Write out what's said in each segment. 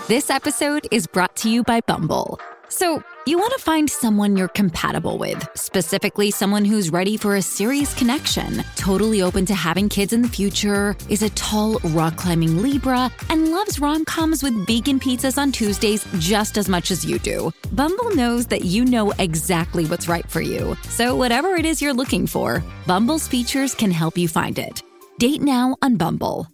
This episode is brought to you by Bumble. So, you want to find someone you're compatible with, specifically someone who's ready for a serious connection, totally open to having kids in the future, is a tall, rock-climbing Libra, and loves rom-coms with vegan pizzas on Tuesdays just as much as you do. Bumble knows that you know exactly what's right for you. So whatever it is you're looking for, Bumble's features can help you find it. Date now on Bumble.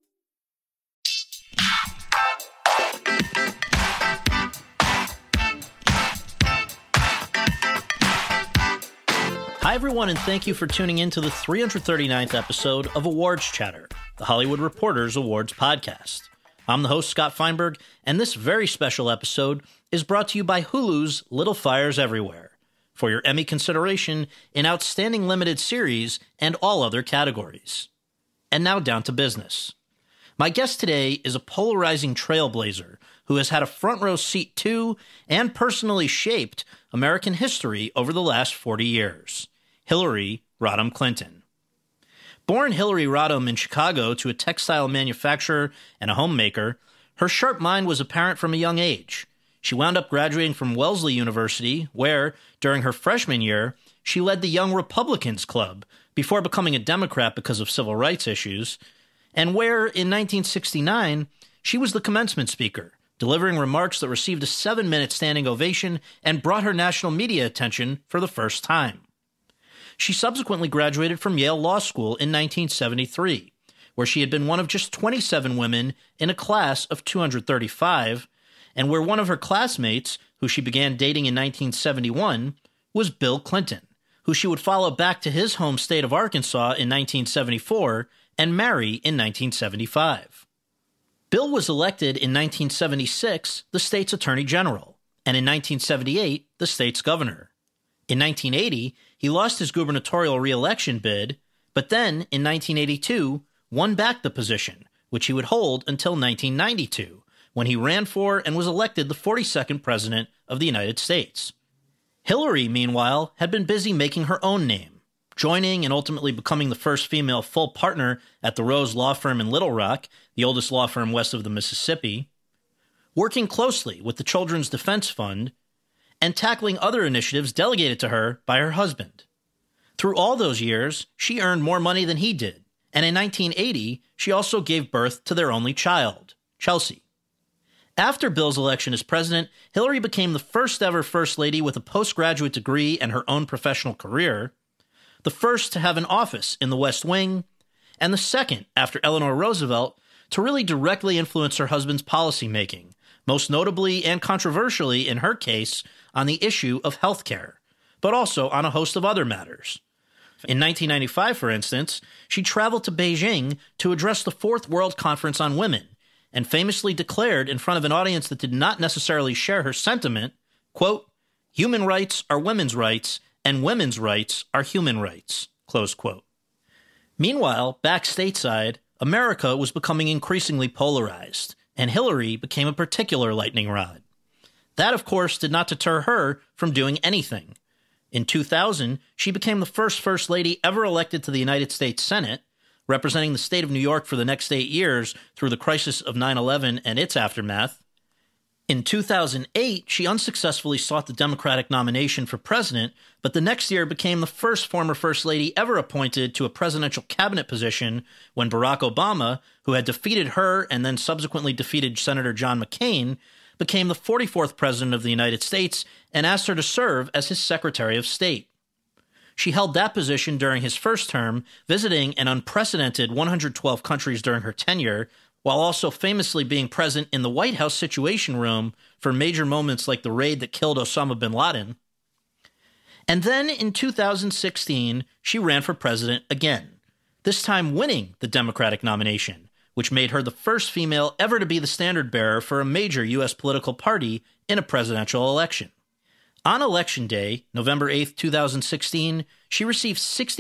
Hi, everyone, and thank you for tuning in to the 339th episode of Awards Chatter, the Hollywood Reporters Awards podcast. I'm the host, Scott Feinberg, and this very special episode is brought to you by Hulu's Little Fires Everywhere for your Emmy consideration in Outstanding Limited Series and all other categories. And now down to business. My guest today is a polarizing trailblazer who has had a front row seat to and personally shaped American history over the last 40 years. Hillary Rodham Clinton. Born Hillary Rodham in Chicago to a textile manufacturer and a homemaker, her sharp mind was apparent from a young age. She wound up graduating from Wellesley University, where, during her freshman year, she led the Young Republicans Club before becoming a Democrat because of civil rights issues, and where, in 1969, she was the commencement speaker, delivering remarks that received a 7-minute standing ovation and brought her national media attention for the first time. She subsequently graduated from Yale Law School in 1973, where she had been one of just 27 women in a class of 235, and where one of her classmates, who she began dating in 1971, was Bill Clinton, who she would follow back to his home state of Arkansas in 1974 and marry in 1975. Bill was elected in 1976 the state's attorney general, and in 1978 the state's governor. In 1980, he lost his gubernatorial re-election bid, but then, in 1982, won back the position, which he would hold until 1992, when he ran for and was elected the 42nd President of the United States. Hillary, meanwhile, had been busy making her own name, joining and ultimately becoming the first female full partner at the Rose Law Firm in Little Rock, the oldest law firm west of the Mississippi, working closely with the Children's Defense Fund, and tackling other initiatives delegated to her by her husband. Through all those years, she earned more money than he did, and in 1980, she also gave birth to their only child, Chelsea. After Bill's election as president, Hillary became the first ever First Lady with a postgraduate degree and her own professional career, the first to have an office in the West Wing, and the second, after Eleanor Roosevelt, to really directly influence her husband's policymaking, most notably and controversially in her case on the issue of health care, but also on a host of other matters. In 1995, for instance, she traveled to Beijing to address the Fourth World Conference on Women, and famously declared in front of an audience that did not necessarily share her sentiment, quote, "Human rights are women's rights, and women's rights are human rights," close quote. Meanwhile, back stateside, America was becoming increasingly polarized, and Hillary became a particular lightning rod. That, of course, did not deter her from doing anything. In 2000, she became the first First Lady ever elected to the United States Senate, representing the state of New York for the next 8 years through the crisis of 9/11 and its aftermath. In 2008, she unsuccessfully sought the Democratic nomination for president, but the next year became the first former First Lady ever appointed to a presidential cabinet position when Barack Obama, who had defeated her and then subsequently defeated Senator John McCain, became the 44th President of the United States and asked her to serve as his Secretary of State. She held that position during his first term, visiting an unprecedented 112 countries during her tenure, while also famously being present in the White House Situation Room for major moments like the raid that killed Osama bin Laden. And then in 2016, she ran for president again, this time winning the Democratic nomination, which made her the first female ever to be the standard bearer for a major U.S. political party in a presidential election. On Election Day, November 8, 2016, she received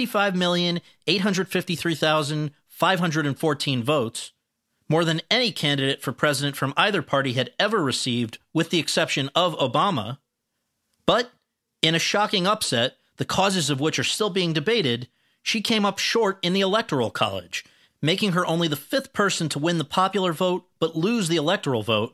65,853,514 votes, more than any candidate for president from either party had ever received, with the exception of Obama. But, in a shocking upset, the causes of which are still being debated, she came up short in the Electoral College, making her only the fifth person to win the popular vote but lose the electoral vote,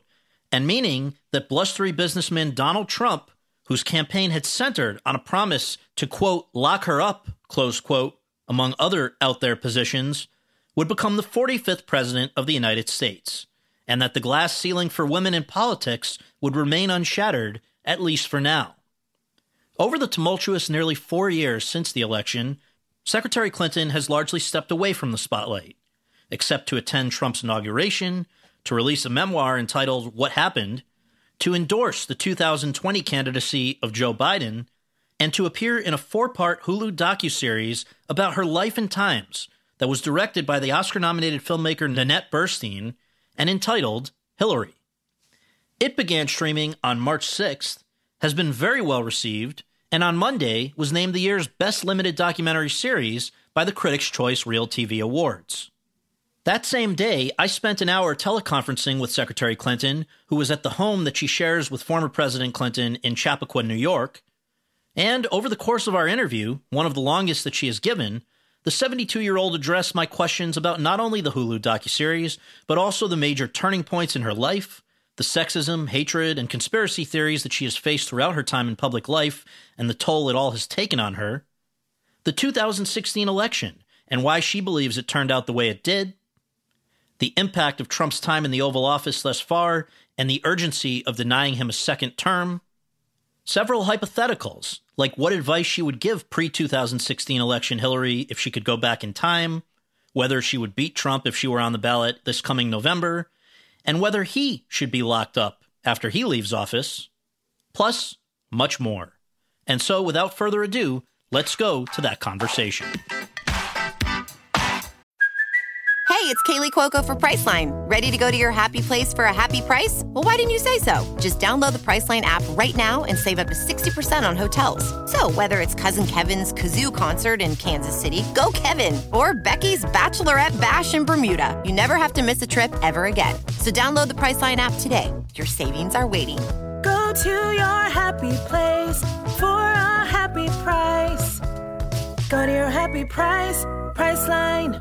and meaning that blustery businessman Donald Trump, whose campaign had centered on a promise to, quote, lock her up, close quote, among other out there positions, would become the 45th president of the United States, and that the glass ceiling for women in politics would remain unshattered, at least for now. Over the tumultuous nearly 4 years since the election, Secretary Clinton has largely stepped away from the spotlight, except to attend Trump's inauguration, to release a memoir entitled What Happened, to endorse the 2020 candidacy of Joe Biden, and to appear in a 4-part Hulu docuseries about her life and times that was directed by the Oscar-nominated filmmaker Nanette Burstein and entitled Hillary. It began streaming on March 6th, has been very well received, and on Monday was named the year's Best Limited Documentary Series by the Critics' Choice Real TV Awards. That same day, I spent an hour teleconferencing with Secretary Clinton, who was at the home that she shares with former President Clinton in Chappaqua, New York. And over the course of our interview, one of the longest that she has given, the 72-year-old addressed my questions about not only the Hulu docuseries, but also the major turning points in her life, the sexism, hatred, and conspiracy theories that she has faced throughout her time in public life and the toll it all has taken on her, the 2016 election and why she believes it turned out the way it did, the impact of Trump's time in the Oval Office thus far and the urgency of denying him a second term, several hypotheticals, like what advice she would give pre-2016 election Hillary if she could go back in time, whether she would beat Trump if she were on the ballot this coming November, and whether he should be locked up after he leaves office, plus much more. And so, without further ado, let's go to that conversation. Hey, it's Kaylee Cuoco for Priceline. Ready to go to your happy place for a happy price? Well, why didn't you say so? Just download the Priceline app right now and save up to 60% on hotels. So whether it's Cousin Kevin's Kazoo Concert in Kansas City, go Kevin, or Becky's Bachelorette Bash in Bermuda, you never have to miss a trip ever again. So download the Priceline app today. Your savings are waiting. Go to your happy place for a happy price. Go to your happy price, Priceline.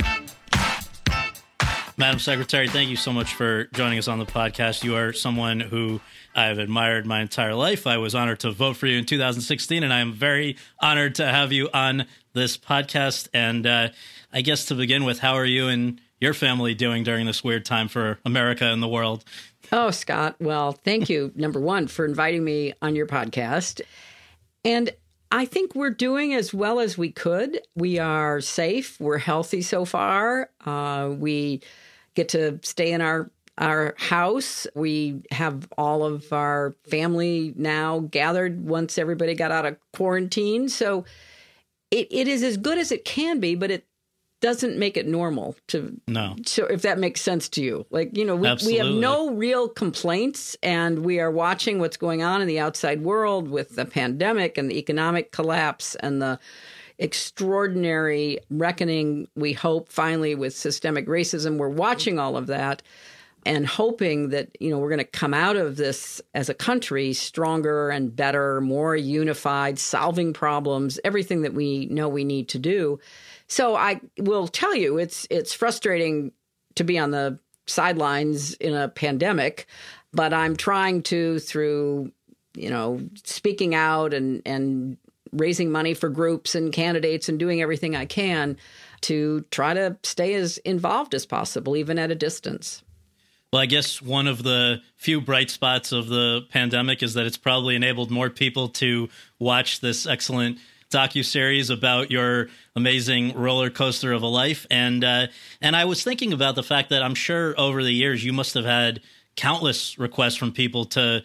Madam Secretary, thank you so much for joining us on the podcast. You are someone who I've admired my entire life. I was honored to vote for you in 2016, and I am very honored to have you on this podcast. And I guess to begin with, how are you and your family doing during this weird time for America and the world? Oh, Scott, well, thank you, number one, for inviting me on your podcast. And I think we're doing as well as we could. We are safe. We're healthy so far. We get to stay in our house. We have all of our family now gathered once everybody got out of quarantine. So it is as good as it can be, but it doesn't make it normal. No. So if that makes sense to you. Like, we have no real complaints, and we are watching what's going on in the outside world with the pandemic and the economic collapse and the extraordinary reckoning, we hope, finally, with systemic racism. We're watching all of that and hoping that, we're going to come out of this as a country stronger and better, more unified, solving problems, everything that we know we need to do. So I will tell you, it's frustrating to be on the sidelines in a pandemic, but I'm trying to, through, speaking out and raising money for groups and candidates and doing everything I can to try to stay as involved as possible, even at a distance. Well, I guess one of the few bright spots of the pandemic is that it's probably enabled more people to watch this excellent docuseries about your amazing roller coaster of a life. And I was thinking about the fact that I'm sure over the years you must have had countless requests from people to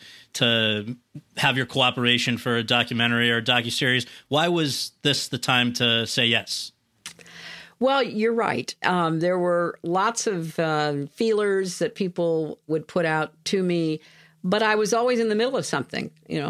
have your cooperation for a documentary or a docuseries. Why was this the time to say yes? Well, you're right. There were lots of feelers that people would put out to me, but I was always in the middle of something.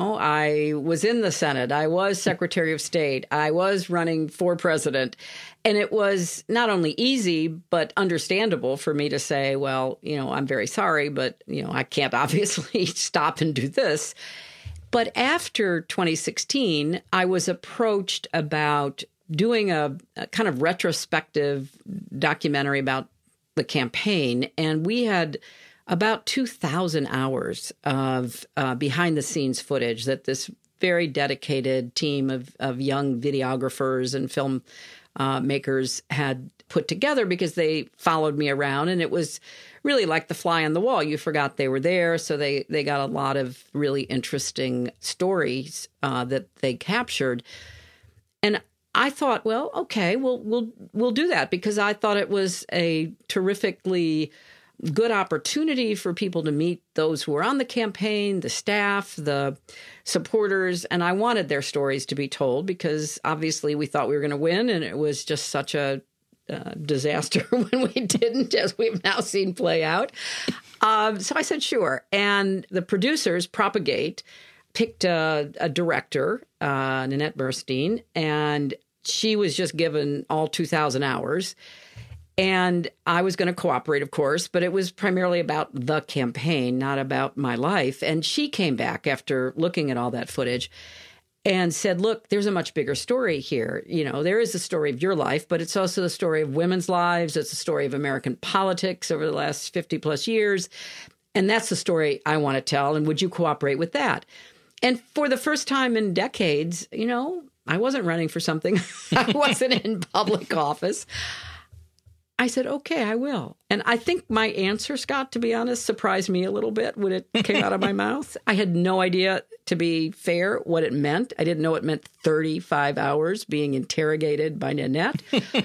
I was in the Senate. I was Secretary of State. I was running for president. And it was not only easy, but understandable for me to say, well, I'm very sorry, but, I can't obviously stop and do this. But after 2016, I was approached about doing a kind of retrospective documentary about the campaign. And we had about 2,000 hours of behind-the-scenes footage that this very dedicated team of young videographers and film makers had put together because they followed me around, and it was really like the fly on the wall. You forgot they were there, so they got a lot of really interesting stories that they captured. And I thought, well, okay, we'll do that, because I thought it was a terrifically good opportunity for people to meet those who were on the campaign, the staff, the supporters, and I wanted their stories to be told, because obviously we thought we were going to win, and it was just such a disaster when we didn't, as we've now seen play out. So I said, sure. And the producers, Propagate, picked a director, Nanette Burstein, and she was just given all 2,000 hours. And I was going to cooperate, of course, but it was primarily about the campaign, not about my life. And she came back after looking at all that footage and said, look, there's a much bigger story here. You know, there is the story of your life, but it's also the story of women's lives. It's the story of American politics over the last 50 plus years. And that's the story I want to tell. And would you cooperate with that? And for the first time in decades, you know, I wasn't running for something. I wasn't in public office. I said, okay, I will. And I think my answer, Scott, to be honest, surprised me a little bit when it came out of my mouth. I had no idea, to be fair, what it meant. I didn't know it meant 35 hours being interrogated by Nanette.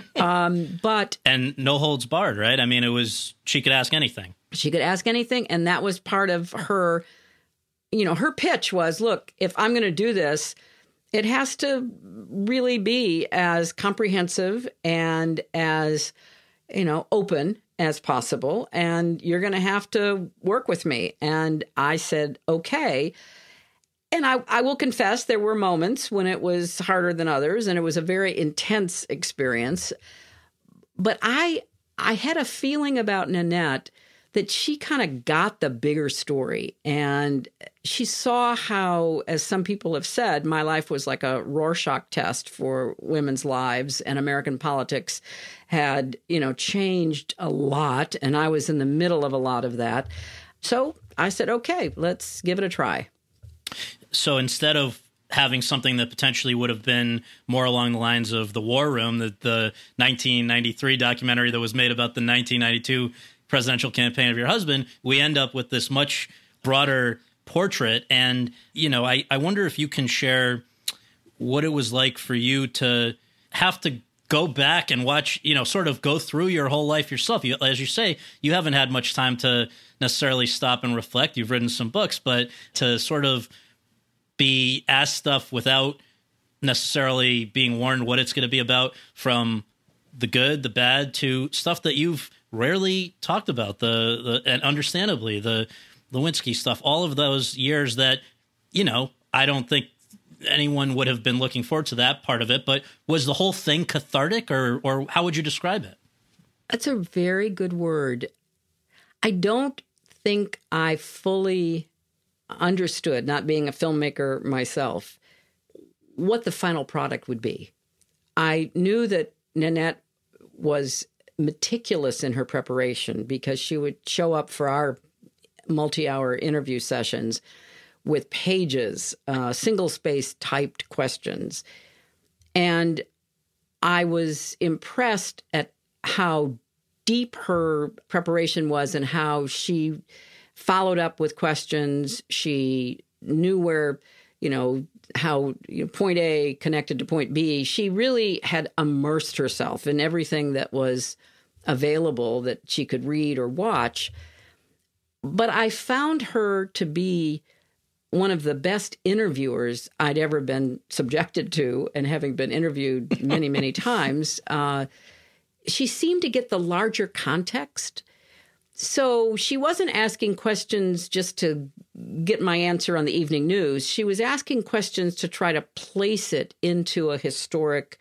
And no holds barred, right? I mean, she could ask anything. She could ask anything. And that was part of her, you know, her pitch was, look, if I'm going to do this, it has to really be as comprehensive and as, you know, open as possible, and you're going to have to work with me. And I said, okay. And I will confess there were moments when it was harder than others, and it was a very intense experience. But I had a feeling about Nanette that she kind of got the bigger story, and she saw how, as some people have said, my life was like a Rorschach test for women's lives, and American politics had, you know, changed a lot, and I was in the middle of a lot of that. So I said, okay, let's give it a try. So instead of having something that potentially would have been more along the lines of The War Room, the 1993 documentary that was made about the 1992 presidential campaign of your husband, we end up with this much broader portrait. And, you know, I wonder if you can share what it was like for you to have to go back and watch, you know, sort of go through your whole life yourself. As you say, you haven't had much time to necessarily stop and reflect. You've written some books, but to sort of be asked stuff without necessarily being warned what it's going to be about, from the good, the bad, to stuff that you've rarely talked about, and understandably, the Lewinsky stuff, all of those years that, you know, I don't think anyone would have been looking forward to that part of it. But was the whole thing cathartic, or how would you describe it? That's a very good word. I don't think I fully understood, not being a filmmaker myself, what the final product would be. I knew that Nanette was meticulous in her preparation, because she would show up for our multi-hour interview sessions with pages, single-space typed questions. And I was impressed at how deep her preparation was and how she followed up with questions. She knew where, you know, how point A connected to point B. She really had immersed herself in everything that was available that she could read or watch. But I found her to be one of the best interviewers I'd ever been subjected to, and having been interviewed many, many times, she seemed to get the larger context. So she wasn't asking questions just to get my answer on the evening news. She was asking questions to try to place it into a historic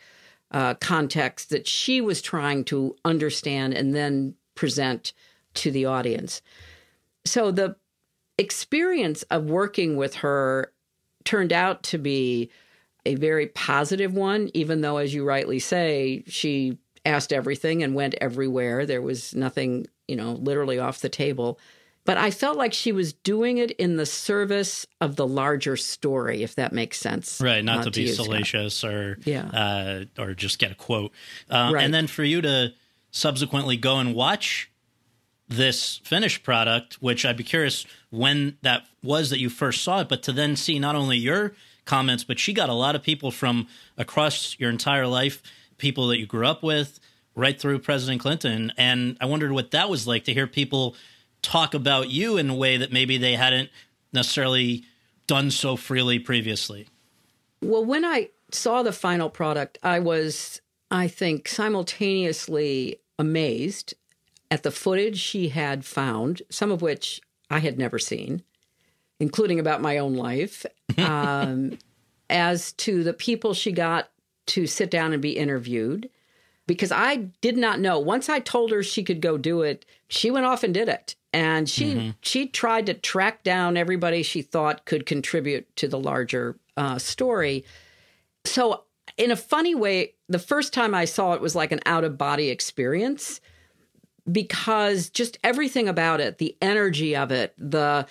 context that she was trying to understand and then present to the audience. So the experience of working with her turned out to be a very positive one, even though, as you rightly say, she asked everything and went everywhere. There was nothing, you know, literally off the table. But I felt like she was doing it in the service of the larger story, if that makes sense. Right, not to be salacious or just get a quote. Right. And then for you to subsequently go and watch this finished product, which I'd be curious when that was that you first saw it, but to then see not only your comments, but she got a lot of people from across your entire life, people that you grew up with, right through President Clinton. And I wondered what that was like to hear people talk about you in a way that maybe they hadn't necessarily done so freely previously. Well, when I saw the final product, I was, I think, simultaneously amazed at the footage she had found, some of which I had never seen, including about my own life, as to the people she got to sit down and be interviewed. Because I did not know. Once I told her she could go do it, she went off and did it. And she tried to track down everybody she thought could contribute to the larger story. So in a funny way, the first time I saw it was like an out-of-body experience, because just everything about it, the energy of it, the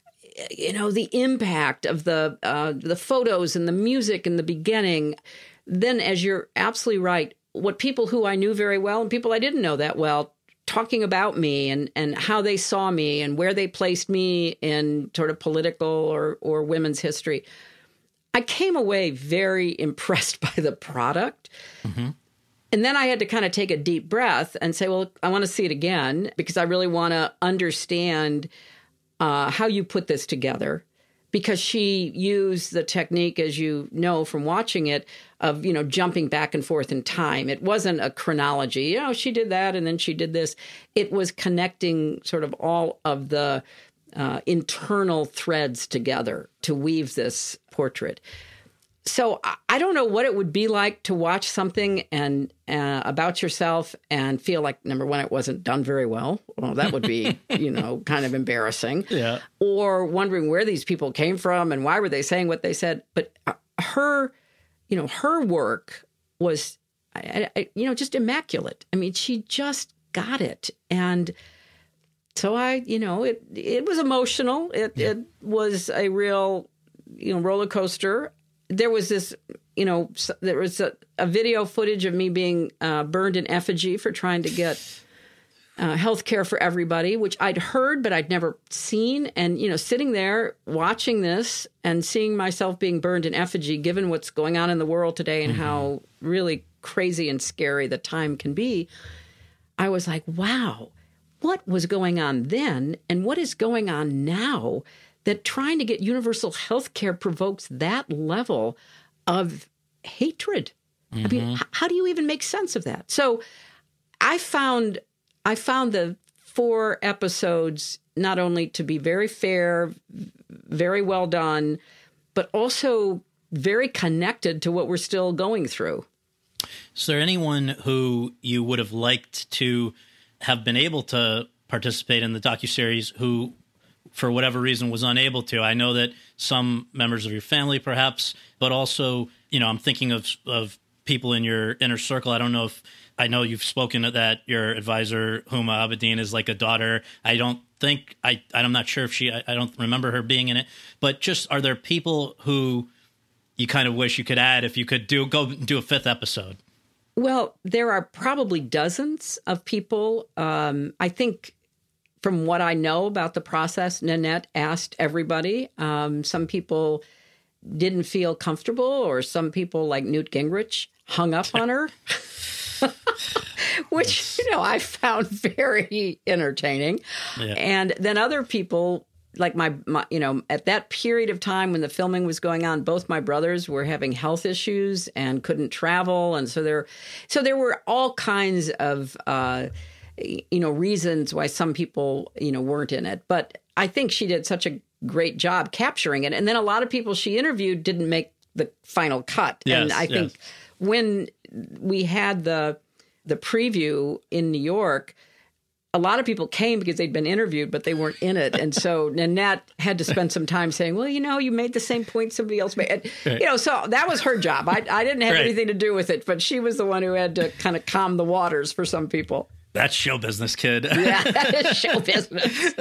impact of the photos and the music in the beginning. Then, as you're absolutely right, what people who I knew very well and people I didn't know that well talking about me and how they saw me and where they placed me in sort of political or women's history. I came away very impressed by the product. Mm-hmm. And then I had to kind of take a deep breath and say, well, I want to see it again because I really want to understand how you put this together. Because she used the technique, as you know from watching it, of, jumping back and forth in time. It wasn't a chronology. She did that and then she did this. It was connecting sort of all of the internal threads together to weave this portrait. So I don't know what it would be like to watch something and about yourself and feel like, number one, it wasn't done very well. Well, that would be, kind of embarrassing. Yeah. Or wondering where these people came from and why were they saying what they said. But her work was, just immaculate. I mean, she just got it. And so it was emotional. It was a real, roller coaster. There was this, there was a video footage of me being burned in effigy for trying to get health care for everybody, which I'd heard, but I'd never seen. And, sitting there watching this and seeing myself being burned in effigy, given what's going on in the world today and how really crazy and scary the time can be, I was like, wow, what was going on then and what is going on now that trying to get universal health care provokes that level of hatred? Mm-hmm. I mean, how do you even make sense of that? So I found the 4 episodes not only to be very fair, very well done, but also very connected to what we're still going through. Is there anyone who you would have liked to have been able to participate in the docuseries who, for whatever reason, was unable to? I know that some members of your family, perhaps, but also, I'm thinking of people in your inner circle. I know you've spoken of that. Your advisor, Huma Abedin, is like a daughter. I'm not sure if I don't remember her being in it, but just, are there people who you kind of wish you could add if you could do a 5th episode? Well, there are probably dozens of people. I think, from what I know about the process, Nanette asked everybody. Some people didn't feel comfortable, or some people, like Newt Gingrich, hung up on her, which, I found very entertaining. Yeah. And then other people, like my, at that period of time when the filming was going on, both my brothers were having health issues and couldn't travel. And so there were all kinds of reasons why some people, weren't in it. But I think she did such a great job capturing it. And then a lot of people she interviewed didn't make the final cut. Yes, and I think when we had the preview in New York, a lot of people came because they'd been interviewed, but they weren't in it. And so Nanette had to spend some time saying, well, you made the same point somebody else made. And, right. So that was her job. I didn't have anything to do with it, but she was the one who had to kind of calm the waters for some people. That's show business, kid. Yeah, that is show business.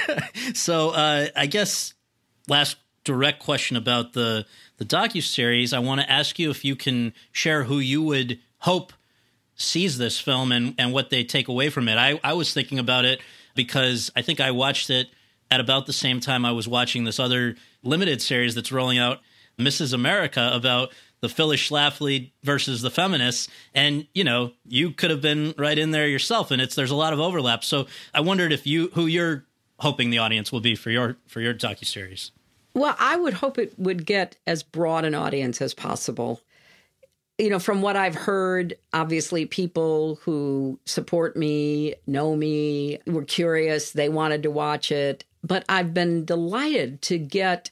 So I guess last direct question about the docuseries, I want to ask you if you can share who you would hope sees this film and what they take away from it. I was thinking about it because I think I watched it at about the same time I was watching this other limited series that's rolling out, Mrs. America, about the Phyllis Schlafly versus the feminists. And, you know, you could have been right in there yourself, and there's a lot of overlap. So I wondered who you're hoping the audience will be for your docuseries. Well, I would hope it would get as broad an audience as possible. You know, from what I've heard, obviously people who support me, know me, were curious, they wanted to watch it. But I've been delighted to get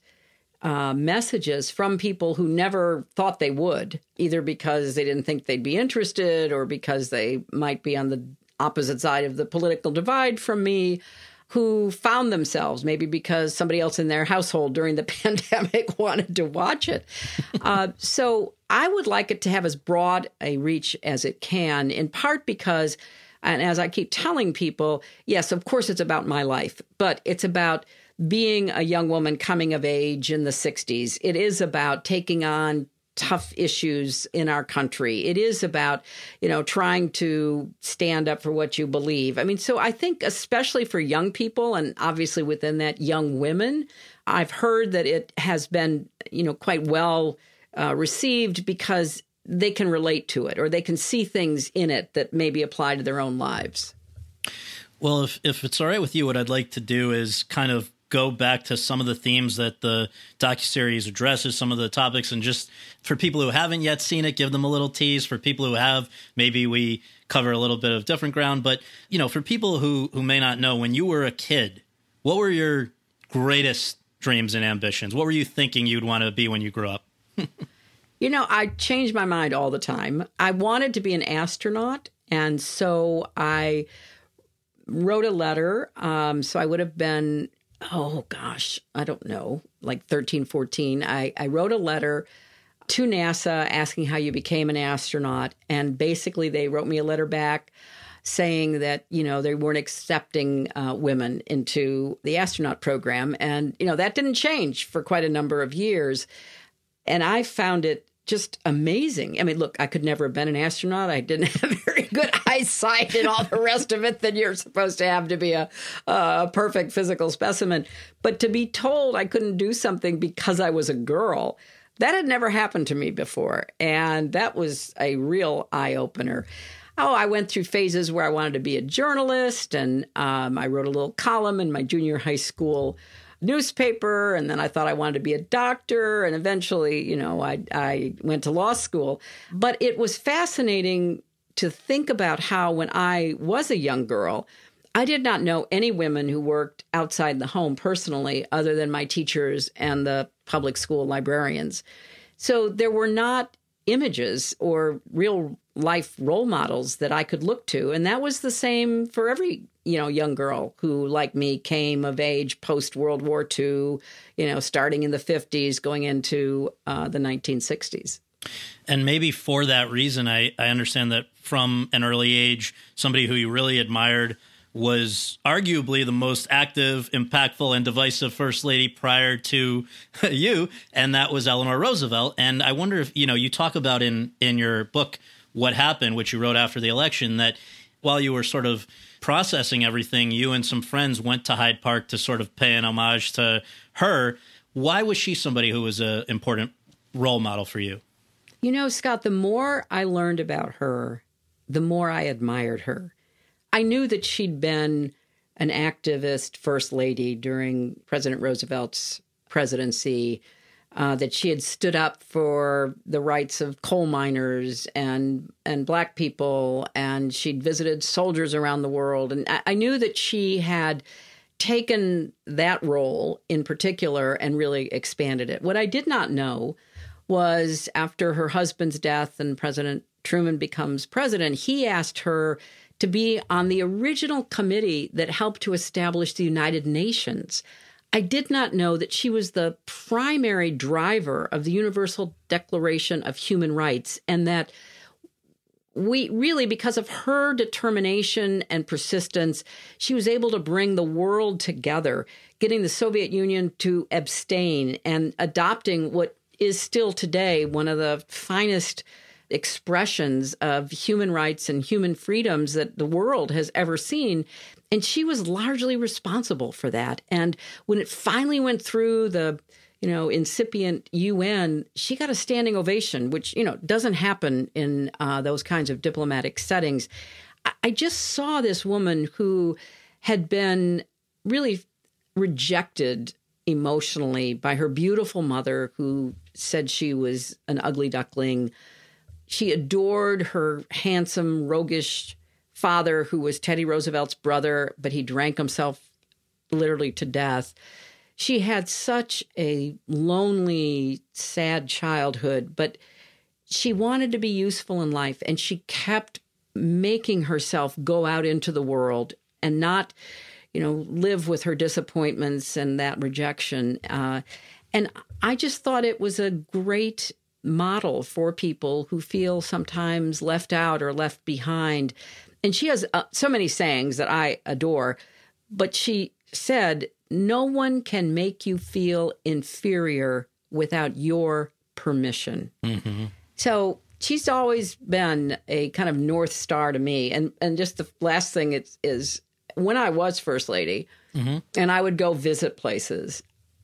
messages from people who never thought they would, either because they didn't think they'd be interested or because they might be on the opposite side of the political divide from me, who found themselves, maybe because somebody else in their household during the pandemic wanted to watch it. So I would like it to have as broad a reach as it can, in part because, and as I keep telling people, yes, of course it's about my life, but it's about being a young woman coming of age in the 60s. It is about taking on tough issues in our country. It is about, you know, trying to stand up for what you believe. I mean, so I think especially for young people, and obviously within that, young women, I've heard that it has been, you know, quite well received because they can relate to it or they can see things in it that maybe apply to their own lives. Well, if it's all right with you, what I'd like to do is kind of go back to some of the themes that the docuseries addresses, some of the topics, and just for people who haven't yet seen it, give them a little tease. For people who have, maybe we cover a little bit of different ground. But, you know, for people who may not know, when you were a kid, what were your greatest dreams and ambitions? What were you thinking you'd want to be when you grew up? You know, I change my mind all the time. I wanted to be an astronaut, and so I wrote a letter. So I would have been, oh gosh, I don't know, like 13, 14. I wrote a letter to NASA asking how you became an astronaut. And basically they wrote me a letter back saying that, you know, they weren't accepting women into the astronaut program. And, you know, that didn't change for quite a number of years. And I found it just amazing. I mean, look, I could never have been an astronaut. I didn't have very good eyesight and all the rest of it that you're supposed to have to be a perfect physical specimen. But to be told I couldn't do something because I was a girl, that had never happened to me before. And that was a real eye-opener. Oh, I went through phases where I wanted to be a journalist, and I wrote a little column in my junior high school newspaper, and then I thought I wanted to be a doctor, and eventually, you know, I went to law school. But it was fascinating to think about how when I was a young girl, I did not know any women who worked outside the home personally other than my teachers and the public school librarians. So there were not images or real life role models that I could look to. And that was the same for every, you know, young girl who, like me, came of age post-World War II, you know, starting in the 50s, going into the 1960s. And maybe for that reason, I understand that from an early age, somebody who you really admired was arguably the most active, impactful, and divisive first lady prior to you, and that was Eleanor Roosevelt. And I wonder if, you know, you talk about in your book What Happened, which you wrote after the election, that while you were sort of processing everything, you and some friends went to Hyde Park to sort of pay an homage to her. Why was she somebody who was an important role model for you? You know, Scott, the more I learned about her, the more I admired her. I knew that she'd been an activist first lady during President Roosevelt's presidency, that she had stood up for the rights of coal miners and Black people, and she'd visited soldiers around the world. And I knew that she had taken that role in particular and really expanded it. What I did not know was after her husband's death and President Truman becomes president, he asked her to be on the original committee that helped to establish the United Nations. I did not know that she was the primary driver of the Universal Declaration of Human Rights, and that we really, because of her determination and persistence, she was able to bring the world together, getting the Soviet Union to abstain and adopting what is still today one of the finest expressions of human rights and human freedoms that the world has ever seen. And she was largely responsible for that. And when it finally went through the incipient UN, she got a standing ovation, which, doesn't happen in those kinds of diplomatic settings. I just saw this woman who had been really rejected emotionally by her beautiful mother, who said she was an ugly duckling. She adored her handsome, roguish father, who was Teddy Roosevelt's brother, but he drank himself literally to death. She had such a lonely, sad childhood, but she wanted to be useful in life, and she kept making herself go out into the world and not, live with her disappointments and that rejection. And I just thought it was a great model for people who feel sometimes left out or left behind. And she has so many sayings that I adore, but she said, "No one can make you feel inferior without your permission." Mm-hmm. So she's always been a kind of North Star to me. And just the last thing is when I was First Lady, mm-hmm. and I would go visit places,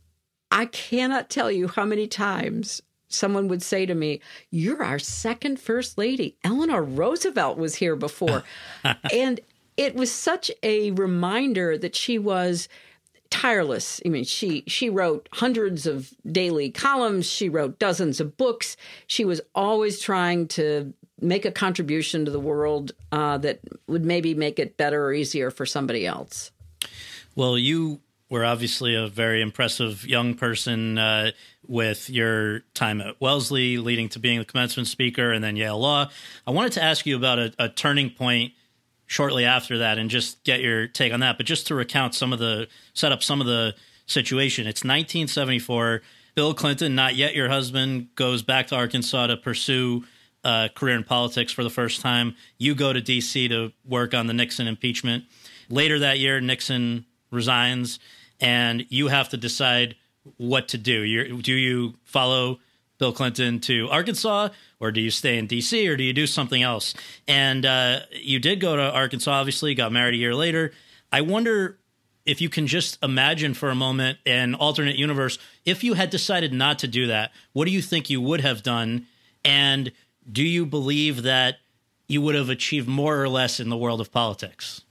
I cannot tell you how many times someone would say to me, "You're our second First Lady. Eleanor Roosevelt was here before." And it was such a reminder that she was tireless. I mean, she wrote hundreds of daily columns. She wrote dozens of books. She was always trying to make a contribution to the world that would maybe make it better or easier for somebody else. Well, you were obviously a very impressive young person with your time at Wellesley, leading to being the commencement speaker and then Yale Law. I wanted to ask you about a turning point shortly after that and just get your take on that. But just to recount set up some of the situation, it's 1974. Bill Clinton, not yet your husband, goes back to Arkansas to pursue a career in politics for the first time. You go to D.C. to work on the Nixon impeachment. Later that year, Nixon resigns, and you have to decide what to do. Do you follow Bill Clinton to Arkansas, or do you stay in D.C., or do you do something else? And you did go to Arkansas, obviously, got married a year later. I wonder if you can just imagine for a moment an alternate universe. If you had decided not to do that, what do you think you would have done? And do you believe that you would have achieved more or less in the world of politics?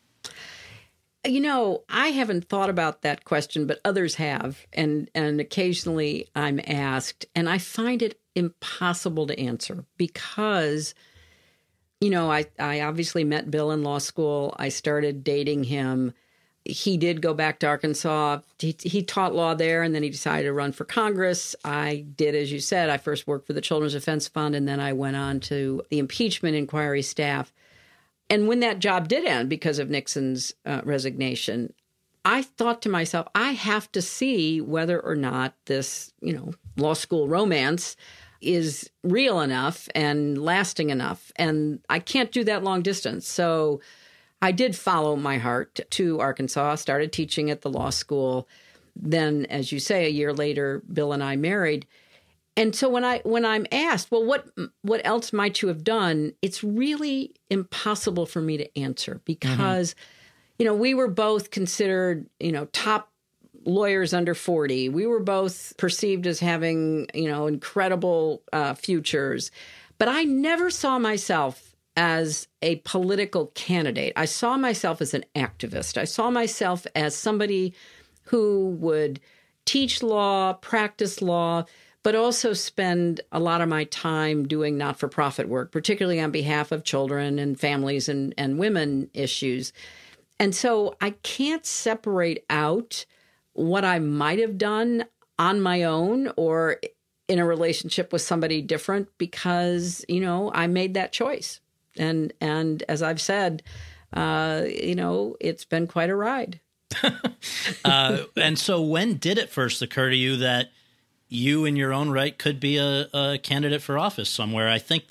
I haven't thought about that question, but others have. And occasionally I'm asked, and I find it impossible to answer because, I obviously met Bill in law school. I started dating him. He did go back to Arkansas. He taught law there, and then he decided to run for Congress. I did, as you said, I first worked for the Children's Defense Fund, and then I went on to the impeachment inquiry staff. And when that job did end because of Nixon's resignation, I thought to myself, I have to see whether or not this, law school romance is real enough and lasting enough. And I can't do that long distance. So I did follow my heart to Arkansas, started teaching at the law school. Then, as you say, a year later, Bill and I married. And so when I'm asked, well, what else might you have done? It's really impossible for me to answer because, we were both considered, top lawyers under 40. We were both perceived as having, incredible futures. But I never saw myself as a political candidate. I saw myself as an activist. I saw myself as somebody who would teach law, practice law, but also spend a lot of my time doing not-for-profit work, particularly on behalf of children and families and women issues. And so I can't separate out what I might have done on my own or in a relationship with somebody different because, I made that choice. And as I've said, it's been quite a ride. And so when did it first occur to you that you in your own right could be a candidate for office somewhere? I think that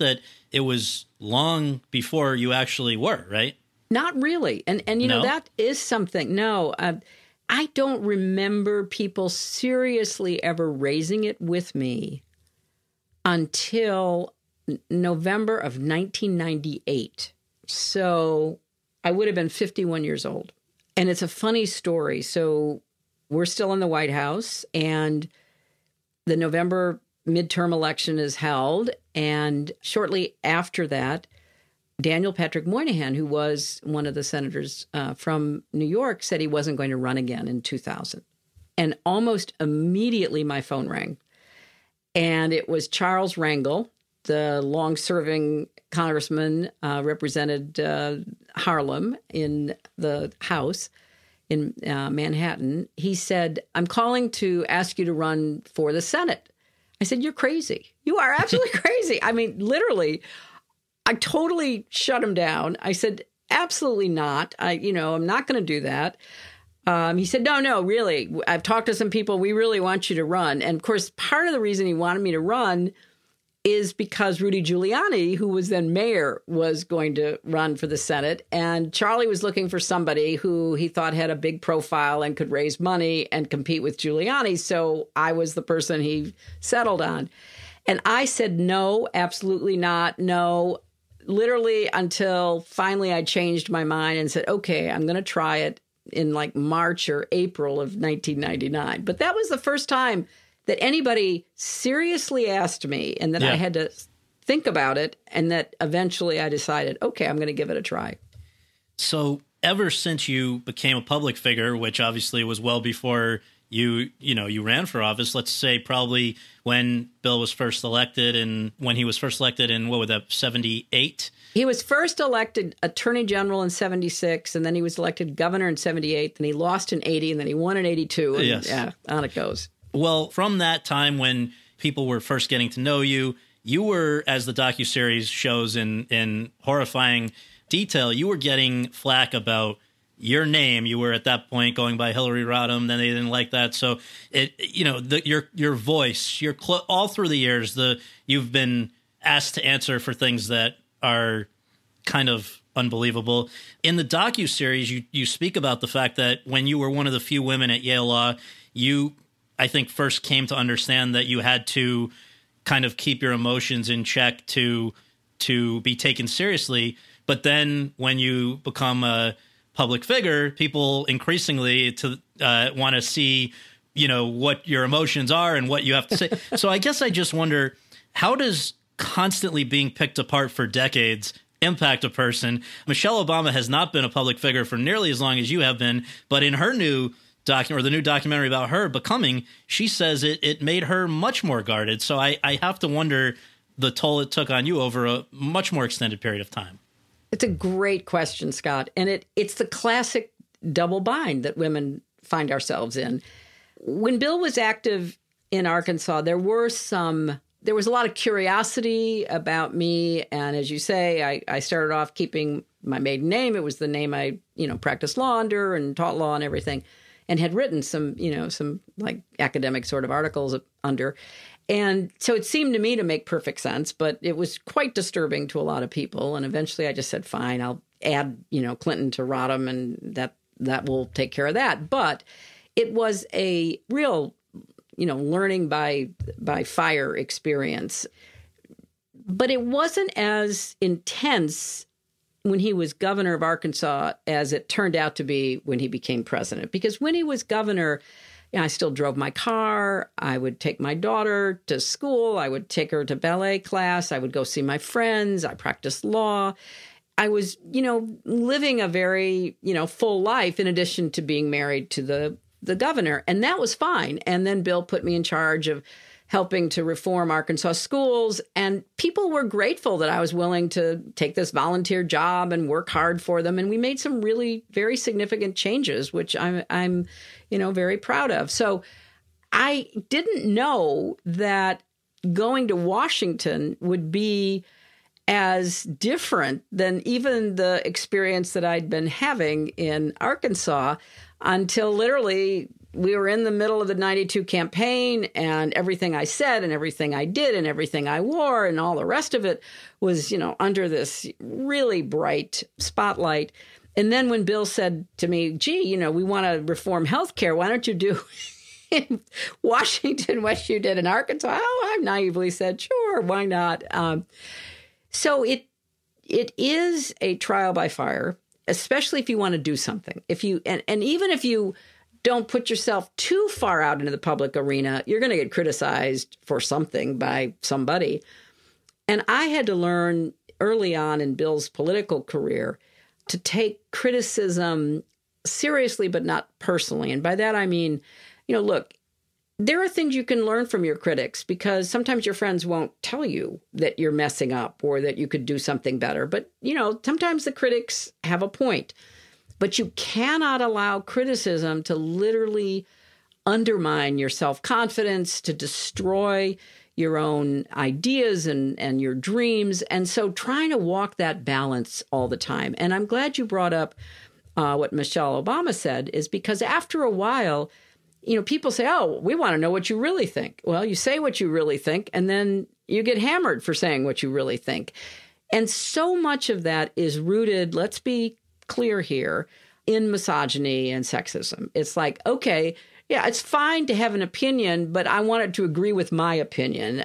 it was long before you actually were, right? Not really. And you know, No? that is something. No, I don't remember people seriously ever raising it with me until November of 1998. So I would have been 51 years old. And it's a funny story. So we're still in the White House, and the November midterm election is held. And shortly after that, Daniel Patrick Moynihan, who was one of the senators from New York, said he wasn't going to run again in 2000. And almost immediately my phone rang. And it was Charles Rangel, the long-serving congressman, represented Harlem in the House in Manhattan. He said, "I'm calling to ask you to run for the Senate." I said, "You're crazy. You are absolutely crazy." I mean, literally, I totally shut him down. I said, "Absolutely not. I'm not going to do that." He said, no, really. I've talked to some people. We really want you to run. And of course, part of the reason he wanted me to run is because Rudy Giuliani, who was then mayor, was going to run for the Senate. And Charlie was looking for somebody who he thought had a big profile and could raise money and compete with Giuliani. So I was the person he settled on. And I said, no, absolutely not. No, literally until finally I changed my mind and said, okay, I'm going to try it in like March or April of 1999. But that was the first time that anybody seriously asked me, and that I had to think about it, and that eventually I decided, okay, I'm going to give it a try. So ever since you became a public figure, which obviously was well before you ran for office, let's say probably when Bill was first elected, and when he was first elected in, what would that, 78? He was first elected Attorney General in 76, and then he was elected governor in 78, and he lost in 80, and then he won in 82. And Yes. Yeah, on it goes. Well, from that time when people were first getting to know you, you were, as the docuseries shows in horrifying detail, you were getting flack about your name. You were at that point going by Hillary Rodham. Then they didn't like that. So your voice, all through the years, you've been asked to answer for things that are kind of unbelievable. In the docuseries, you speak about the fact that when you were one of the few women at Yale Law, you, I think, first came to understand that you had to kind of keep your emotions in check to be taken seriously. But then when you become a public figure, people increasingly want to see, what your emotions are and what you have to say. So I guess I just wonder, how does constantly being picked apart for decades impact a person? Michelle Obama has not been a public figure for nearly as long as you have been, but in her new the new documentary about her becoming, she says it made her much more guarded. So I have to wonder the toll it took on you over a much more extended period of time. It's a great question, Scott. And it's the classic double bind that women find ourselves in. When Bill was active in Arkansas, there was a lot of curiosity about me. And as you say, I started off keeping my maiden name. It was the name I, practiced law under and taught law and everything, and had written some like academic sort of articles under. And so it seemed to me to make perfect sense, but it was quite disturbing to a lot of people. And eventually I just said, fine, I'll add, Clinton to Rodham, and that will take care of that. But it was a real, learning by fire experience. But it wasn't as intense when he was governor of Arkansas as it turned out to be when he became president. Because when he was governor, I still drove my car. I would take my daughter to school. I would take her to ballet class. I would go see my friends. I practiced law. I was, living a very, full life in addition to being married to the governor. And that was fine. And then Bill put me in charge of helping to reform Arkansas schools. And people were grateful that I was willing to take this volunteer job and work hard for them. And we made some really very significant changes, which I'm very proud of. So I didn't know that going to Washington would be as different than even the experience that I'd been having in Arkansas until literally we were in the middle of the 92 campaign, and everything I said and everything I did and everything I wore and all the rest of it was, under this really bright spotlight. And then when Bill said to me, gee, we want to reform healthcare, why don't you do in Washington what you did in Arkansas? Oh, I naively said, sure, why not? So it is a trial by fire, especially if you want to do something. And even if you don't put yourself too far out into the public arena, you're going to get criticized for something by somebody. And I had to learn early on in Bill's political career to take criticism seriously, but not personally. And by that, I mean, look, there are things you can learn from your critics, because sometimes your friends won't tell you that you're messing up or that you could do something better. But, sometimes the critics have a point. But you cannot allow criticism to literally undermine your self-confidence, to destroy your own ideas and your dreams. And so trying to walk that balance all the time. And I'm glad you brought up what Michelle Obama said, is because after a while, people say, oh, we want to know what you really think. Well, you say what you really think, and then you get hammered for saying what you really think. And so much of that is rooted, let's be clear here, in misogyny and sexism. It's like, okay, yeah, it's fine to have an opinion, but I want it to agree with my opinion.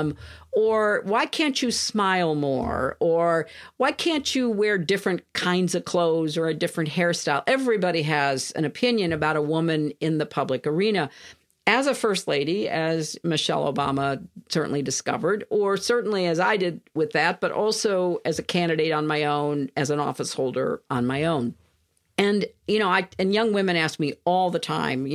Or why can't you smile more? Or why can't you wear different kinds of clothes or a different hairstyle? Everybody has an opinion about a woman in the public arena. As a first lady, as Michelle Obama certainly discovered, or certainly as I did with that, but also as a candidate on my own, as an office holder on my own. And, and young women ask me all the time,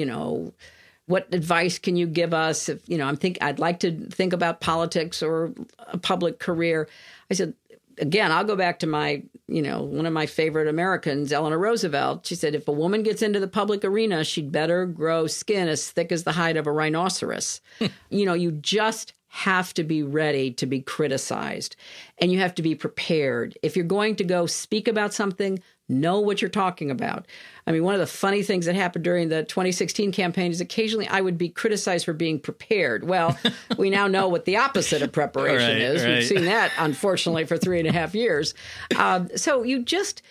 what advice can you give us? If, I'd like to think about politics or a public career. I said, again, I'll go back to my, one of my favorite Americans, Eleanor Roosevelt. She said, if a woman gets into the public arena, she'd better grow skin as thick as the hide of a rhinoceros. You just have to be ready to be criticized, and you have to be prepared. If you're going to go speak about something, know what you're talking about. I mean, one of the funny things that happened during the 2016 campaign is occasionally I would be criticized for being prepared. Well, we now know what the opposite of preparation is. Right. We've seen that, unfortunately, for 3.5 years. So you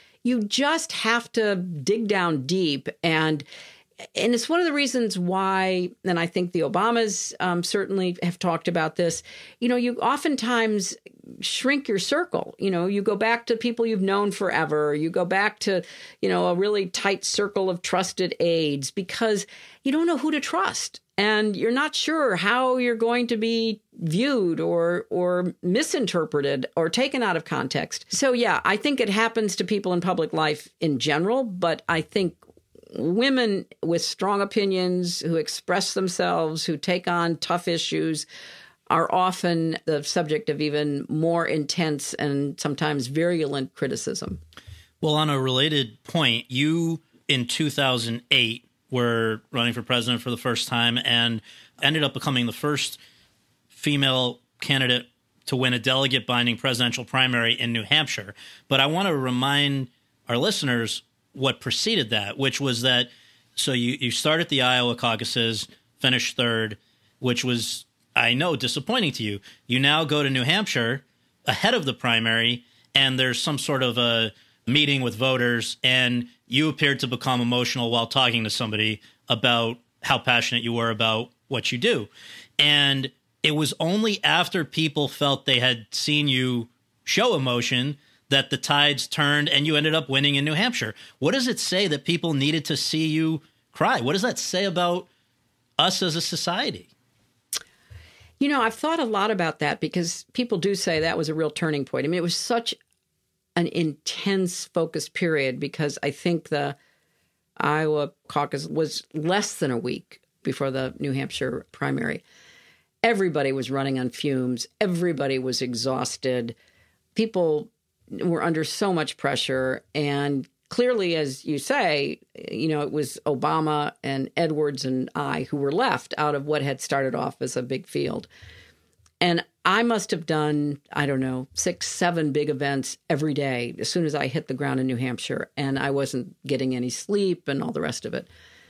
just have to dig down deep. And it's one of the reasons why, and I think the Obamas certainly have talked about this, you oftentimes shrink your circle. You go back to people you've known forever. You go back to, a really tight circle of trusted aides, because you don't know who to trust. And you're not sure how you're going to be viewed or misinterpreted or taken out of context. So, yeah, I think it happens to people in public life in general, but I think women with strong opinions, who express themselves, who take on tough issues, are often the subject of even more intense and sometimes virulent criticism. Well, on a related point, you in 2008 were running for president for the first time and ended up becoming the first female candidate to win a delegate-binding presidential primary in New Hampshire. But I want to remind our listeners what preceded that, which was that, so you started the Iowa caucuses, finished third, which was, I know, disappointing to you. You now go to New Hampshire ahead of the primary, and there's some sort of a meeting with voters, and you appeared to become emotional while talking to somebody about how passionate you were about what you do. And it was only after people felt they had seen you show emotion that the tides turned and you ended up winning in New Hampshire. What does it say that people needed to see you cry? What does that say about us as a society? I've thought a lot about that, because people do say that was a real turning point. I mean, it was such an intense focused period, because I think the Iowa caucus was less than a week before the New Hampshire primary. Everybody was running on fumes. Everybody was exhausted. People were under so much pressure. And clearly, as you say, it was Obama and Edwards and I who were left out of what had started off as a big field. And I must have done, 6, 7 big events every day as soon as I hit the ground in New Hampshire. And I wasn't getting any sleep and all the rest of it.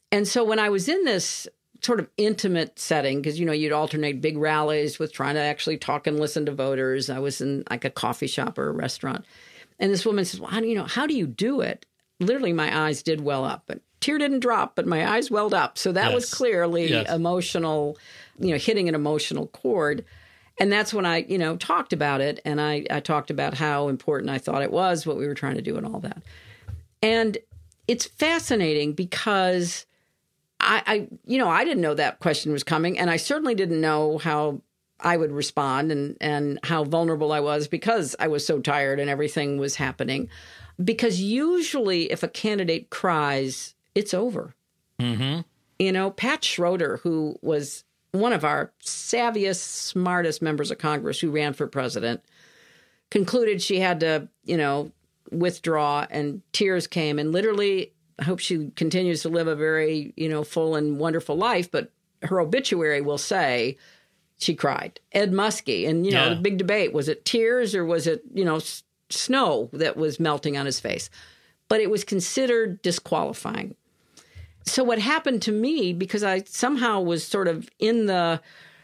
And so when I was in this sort of intimate setting, because, you'd alternate big rallies with trying to actually talk and listen to voters. I was in like a coffee shop or a restaurant. And this woman says, well, how do you do it? Literally, my eyes did well up. But tear didn't drop, but my eyes welled up. So that was clearly emotional, hitting an emotional chord. And that's when I, talked about it. And I talked about how important I thought it was, what we were trying to do and all that. And it's fascinating because I didn't know that question was coming. And I certainly didn't know how I would respond and how vulnerable I was because I was so tired and everything was happening. Because usually if a candidate cries, it's over. Mm-hmm. Pat Schroeder, who was one of our savviest, smartest members of Congress who ran for president, concluded she had to, withdraw, and tears came. And literally, I hope she continues to live a very, full and wonderful life. But her obituary will say she cried. Ed Muskie. And, the big debate, was it tears or was it, snow that was melting on his face? But it was considered disqualifying. So what happened to me, because I somehow was sort of in the,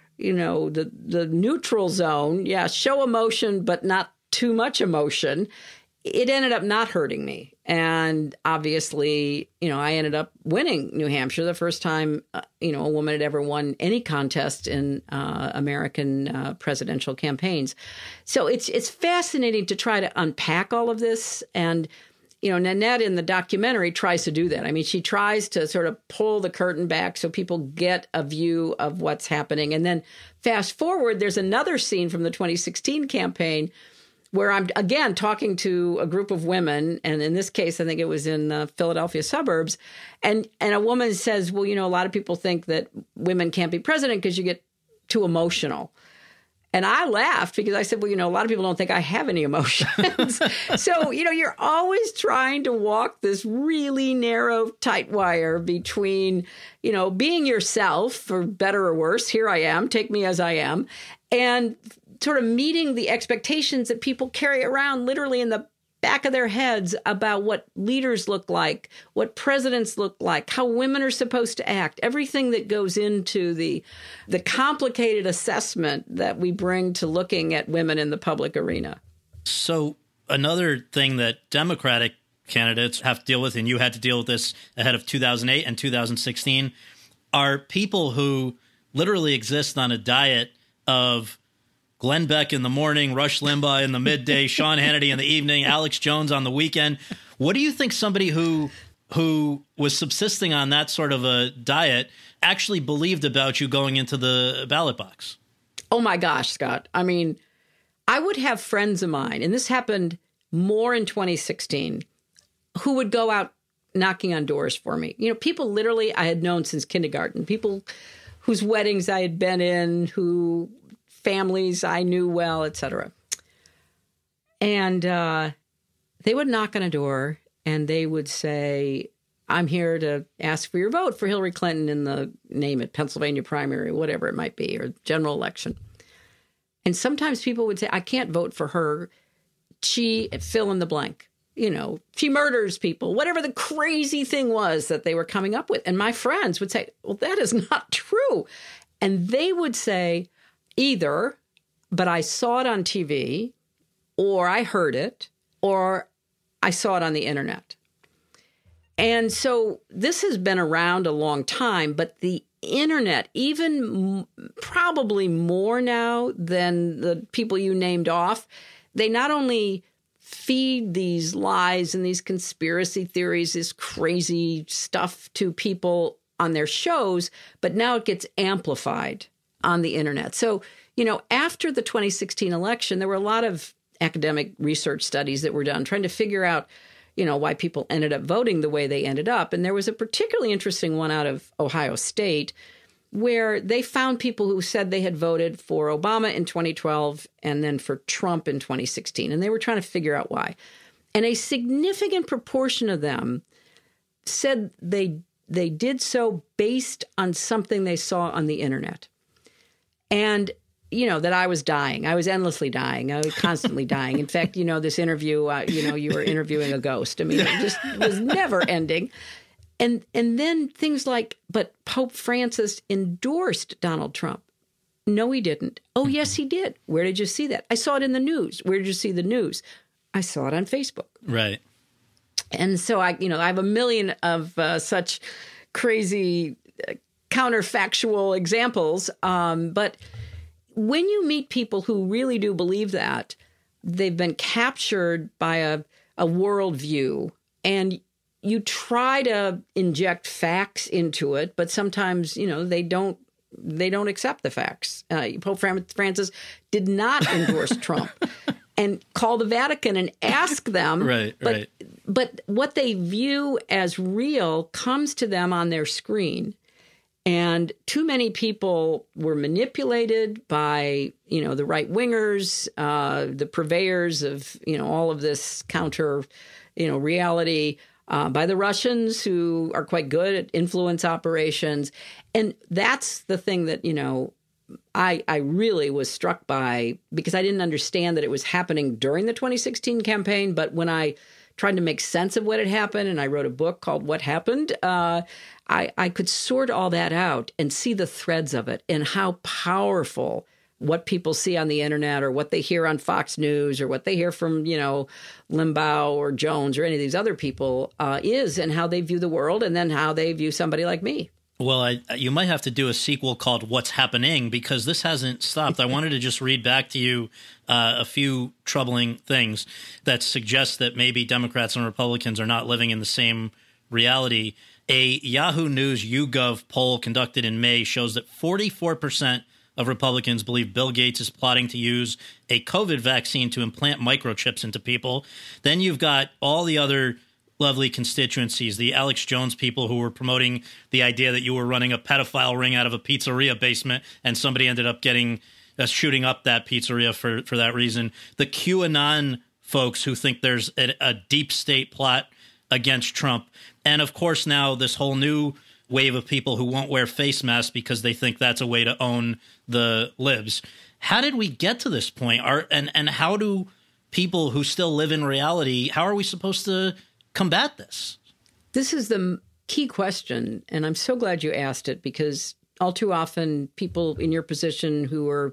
the neutral zone, show emotion, but not too much emotion, it ended up not hurting me. And obviously, I ended up winning New Hampshire, the first time, a woman had ever won any contest in American presidential campaigns. So it's fascinating to try to unpack all of this. And, Nanette in the documentary tries to do that. I mean, she tries to sort of pull the curtain back so people get a view of what's happening. And then fast forward, there's another scene from the 2016 campaign where I'm, again, talking to a group of women. And in this case, I think it was in the Philadelphia suburbs. And a woman says, well, a lot of people think that women can't be president because you get too emotional. And I laughed because I said, well, a lot of people don't think I have any emotions. So, you're always trying to walk this really narrow, tight wire between, being yourself, for better or worse, here I am, take me as I am, and sort of meeting the expectations that people carry around literally in the back of their heads about what leaders look like, what presidents look like, how women are supposed to act, everything that goes into the complicated assessment that we bring to looking at women in the public arena. So another thing that Democratic candidates have to deal with, and you had to deal with this ahead of 2008 and 2016, are people who literally exist on a diet of Glenn Beck in the morning, Rush Limbaugh in the midday, Sean Hannity in the evening, Alex Jones on the weekend. What do you think somebody who was subsisting on that sort of a diet actually believed about you going into the ballot box? Oh, my gosh, Scott. I mean, I would have friends of mine, and this happened more in 2016, who would go out knocking on doors for me. People literally I had known since kindergarten, people whose weddings I had been in, who families I knew well, et cetera. And they would knock on a door and they would say, I'm here to ask for your vote for Hillary Clinton in the, name it, Pennsylvania primary, whatever it might be, or general election. And sometimes people would say, I can't vote for her. She, fill in the blank. She murders people, whatever the crazy thing was that they were coming up with. And my friends would say, well, that is not true. And they would say, either, but I saw it on TV, or I heard it, or I saw it on the internet. And so this has been around a long time, but the internet, even probably more now than the people you named off, they not only feed these lies and these conspiracy theories, this crazy stuff to people on their shows, but now it gets amplified on the internet. So, after the 2016 election, there were a lot of academic research studies that were done trying to figure out, why people ended up voting the way they ended up. And there was a particularly interesting one out of Ohio State where they found people who said they had voted for Obama in 2012 and then for Trump in 2016. And they were trying to figure out why. And a significant proportion of them said they did so based on something they saw on the internet. And, that I was dying. I was endlessly dying. I was constantly dying. In fact, this interview, you were interviewing a ghost. I mean, it just was never ending. And then things like, but Pope Francis endorsed Donald Trump. No, he didn't. Oh, yes, he did. Where did you see that? I saw it in the news. Where did you see the news? I saw it on Facebook. Right. And so I have a million of such crazy counterfactual examples. But when you meet people who really do believe that, they've been captured by a worldview, and you try to inject facts into it, but sometimes, they don't accept the facts. Pope Francis did not endorse Trump and call the Vatican and ask them. Right. But what they view as real comes to them on their screen. And too many people were manipulated by, the right wingers, the purveyors of, all of this counter, reality, by the Russians, who are quite good at influence operations. And that's the thing that, I really was struck by, because I didn't understand that it was happening during the 2016 campaign. But when I tried to make sense of what had happened, and I wrote a book called What Happened, I could sort all that out and see the threads of it and how powerful what people see on the internet or what they hear on Fox News or what they hear from, Limbaugh or Jones or any of these other people is, and how they view the world, and then how they view somebody like me. Well, you might have to do a sequel called What's Happening, because this hasn't stopped. I wanted to just read back to you a few troubling things that suggest that maybe Democrats and Republicans are not living in the same reality. A Yahoo News YouGov poll conducted in May shows that 44% of Republicans believe Bill Gates is plotting to use a COVID vaccine to implant microchips into people. Then you've got all the other lovely constituencies, the Alex Jones people who were promoting the idea that you were running a pedophile ring out of a pizzeria basement, and somebody ended up shooting up that pizzeria for that reason. The QAnon folks who think there's a deep state plot against Trump. And of course, now this whole new wave of people who won't wear face masks because they think that's a way to own the libs. How did we get to this point? And how do people who still live in reality, how are we supposed to combat this? This is the key question, and I'm so glad you asked it, because all too often people in your position who are,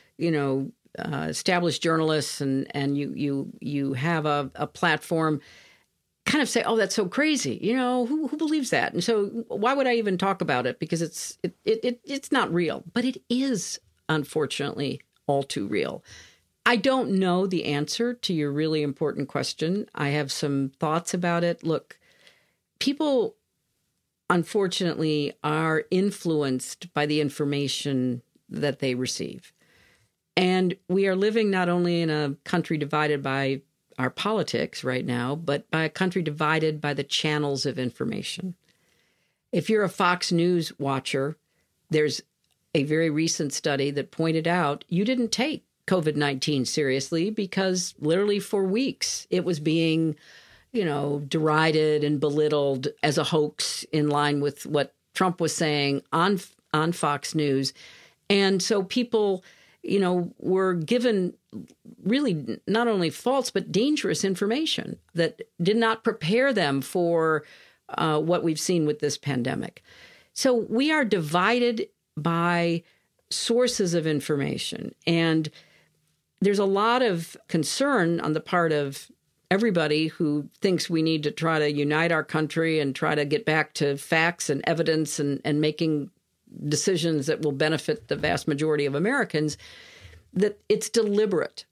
established journalists and you have a platform kind of say, oh, that's so crazy. Who believes that? And so why would I even talk about it? Because it's not real, but it is, unfortunately, all too real. I don't know the answer to your really important question. I have some thoughts about it. Look, people, unfortunately, are influenced by the information that they receive. And we are living not only in a country divided by our politics right now, but by a country divided by the channels of information. If you're a Fox News watcher, there's a very recent study that pointed out you didn't take COVID-19 seriously because literally for weeks it was being, derided and belittled as a hoax in line with what Trump was saying on Fox News. And so people, were given really not only false but dangerous information that did not prepare them for what we've seen with this pandemic. So we are divided by sources of information, and there's a lot of concern on the part of everybody who thinks we need to try to unite our country and try to get back to facts and evidence and making decisions that will benefit the vast majority of Americans, that it's deliberate.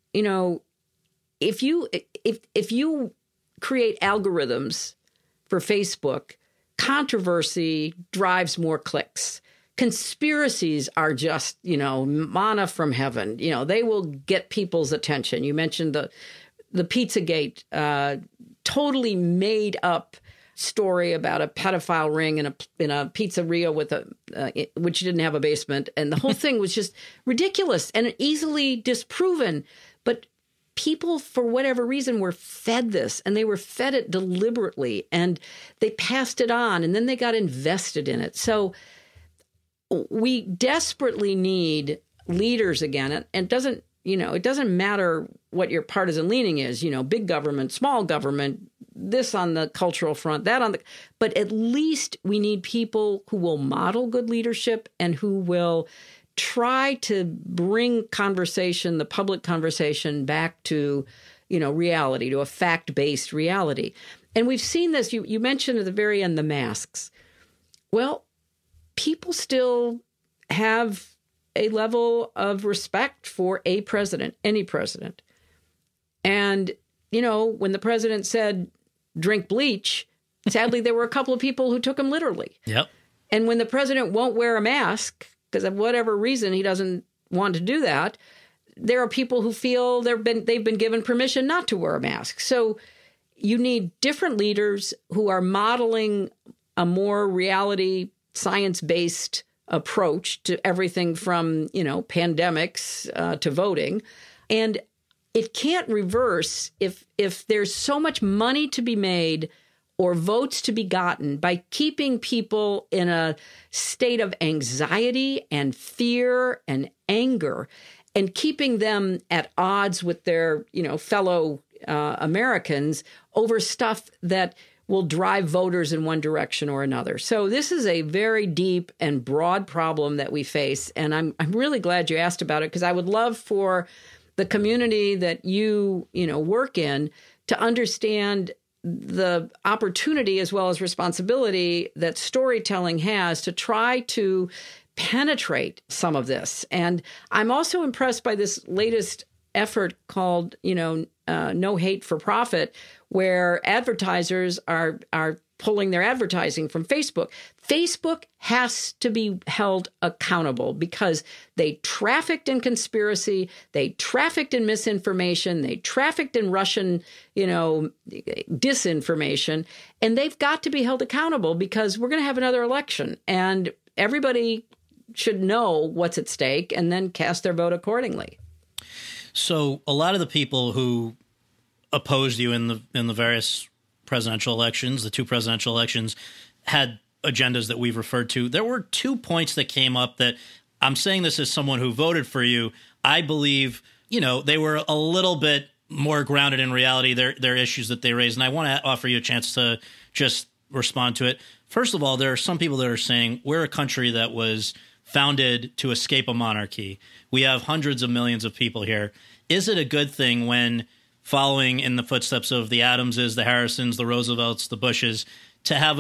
If you create algorithms for Facebook, controversy drives more clicks. Conspiracies are just, manna from heaven. They will get people's attention. You mentioned the Pizzagate, totally made up story about a pedophile ring in a pizzeria with which didn't have a basement, and the whole thing was just ridiculous and easily disproven. But people, for whatever reason, were fed this, and they were fed it deliberately, and they passed it on, and then they got invested in it. So we desperately need leaders again, and it doesn't matter what your partisan leaning is, big government, small government, this on the cultural front, that on the, but at least we need people who will model good leadership and who will try to bring conversation, the public conversation, back to, reality, to a fact-based reality. And we've seen this. You mentioned at the very end the masks. Well, people still have a level of respect for a president, any president. And, when the president said, drink bleach, sadly, there were a couple of people who took him literally. Yep. And when the president won't wear a mask, because of whatever reason he doesn't want to do that, there are people who feel they've been given permission not to wear a mask. So you need different leaders who are modeling a more reality, science-based approach to everything from, pandemics to voting. And it can't reverse if there's so much money to be made or votes to be gotten by keeping people in a state of anxiety and fear and anger and keeping them at odds with their, fellow Americans over stuff that will drive voters in one direction or another. So this is a very deep and broad problem that we face. And I'm really glad you asked about it, because I would love for the community that you work in to understand the opportunity as well as responsibility that storytelling has to try to penetrate some of this. And I'm also impressed by this latest effort called, No Hate for Profit, where advertisers are pulling their advertising from Facebook. Facebook has to be held accountable because they trafficked in conspiracy, they trafficked in misinformation, they trafficked in Russian, disinformation, and they've got to be held accountable because we're going to have another election, and everybody should know what's at stake and then cast their vote accordingly. So a lot of the people who opposed you in the various presidential elections, the two presidential elections, had agendas that we've referred to. There were 2 points that came up that I'm saying this as someone who voted for you. I believe, they were a little bit more grounded in reality, their issues that they raised. And I want to offer you a chance to just respond to it. First of all, there are some people that are saying we're a country that was founded to escape a monarchy. We have hundreds of millions of people here. Is it a good thing when, following in the footsteps of the Adamses, the Harrisons, the Roosevelts, the Bushes, to have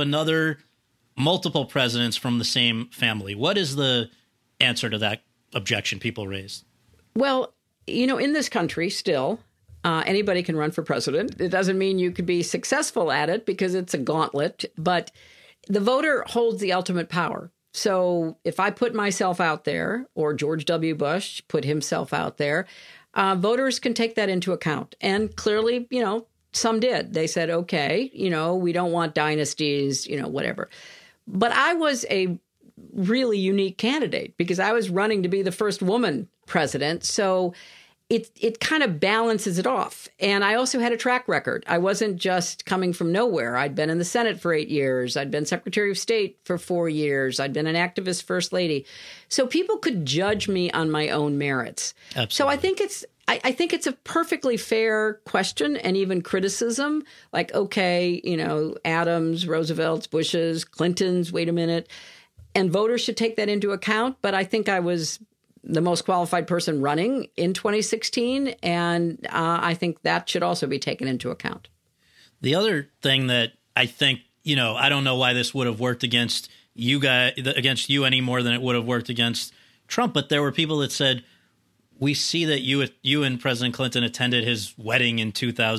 multiple presidents from the same family? What is the answer to that objection people raised? Well, in this country still, anybody can run for president. It doesn't mean you could be successful at it because it's a gauntlet, but the voter holds the ultimate power. So if I put myself out there, or George W. Bush put himself out there, voters can take that into account. And clearly, some did. They said, okay, we don't want dynasties, whatever. But I was a really unique candidate because I was running to be the first woman president. So it kind of balances it off. And I also had a track record. I wasn't just coming from nowhere. I'd been in the Senate for 8 years. I'd been Secretary of State for 4 years. I'd been an activist First Lady. So people could judge me on my own merits. Absolutely. So I think it's a perfectly fair question and even criticism. Like, okay, Adams, Roosevelt's, Bush's, Clinton's, wait a minute. And voters should take that into account. But I think I was the most qualified person running in 2016. And I think that should also be taken into account. The other thing that I think, I don't know why this would have worked against you any more than it would have worked against Trump. But there were people that said, we see that you and President Clinton attended his wedding in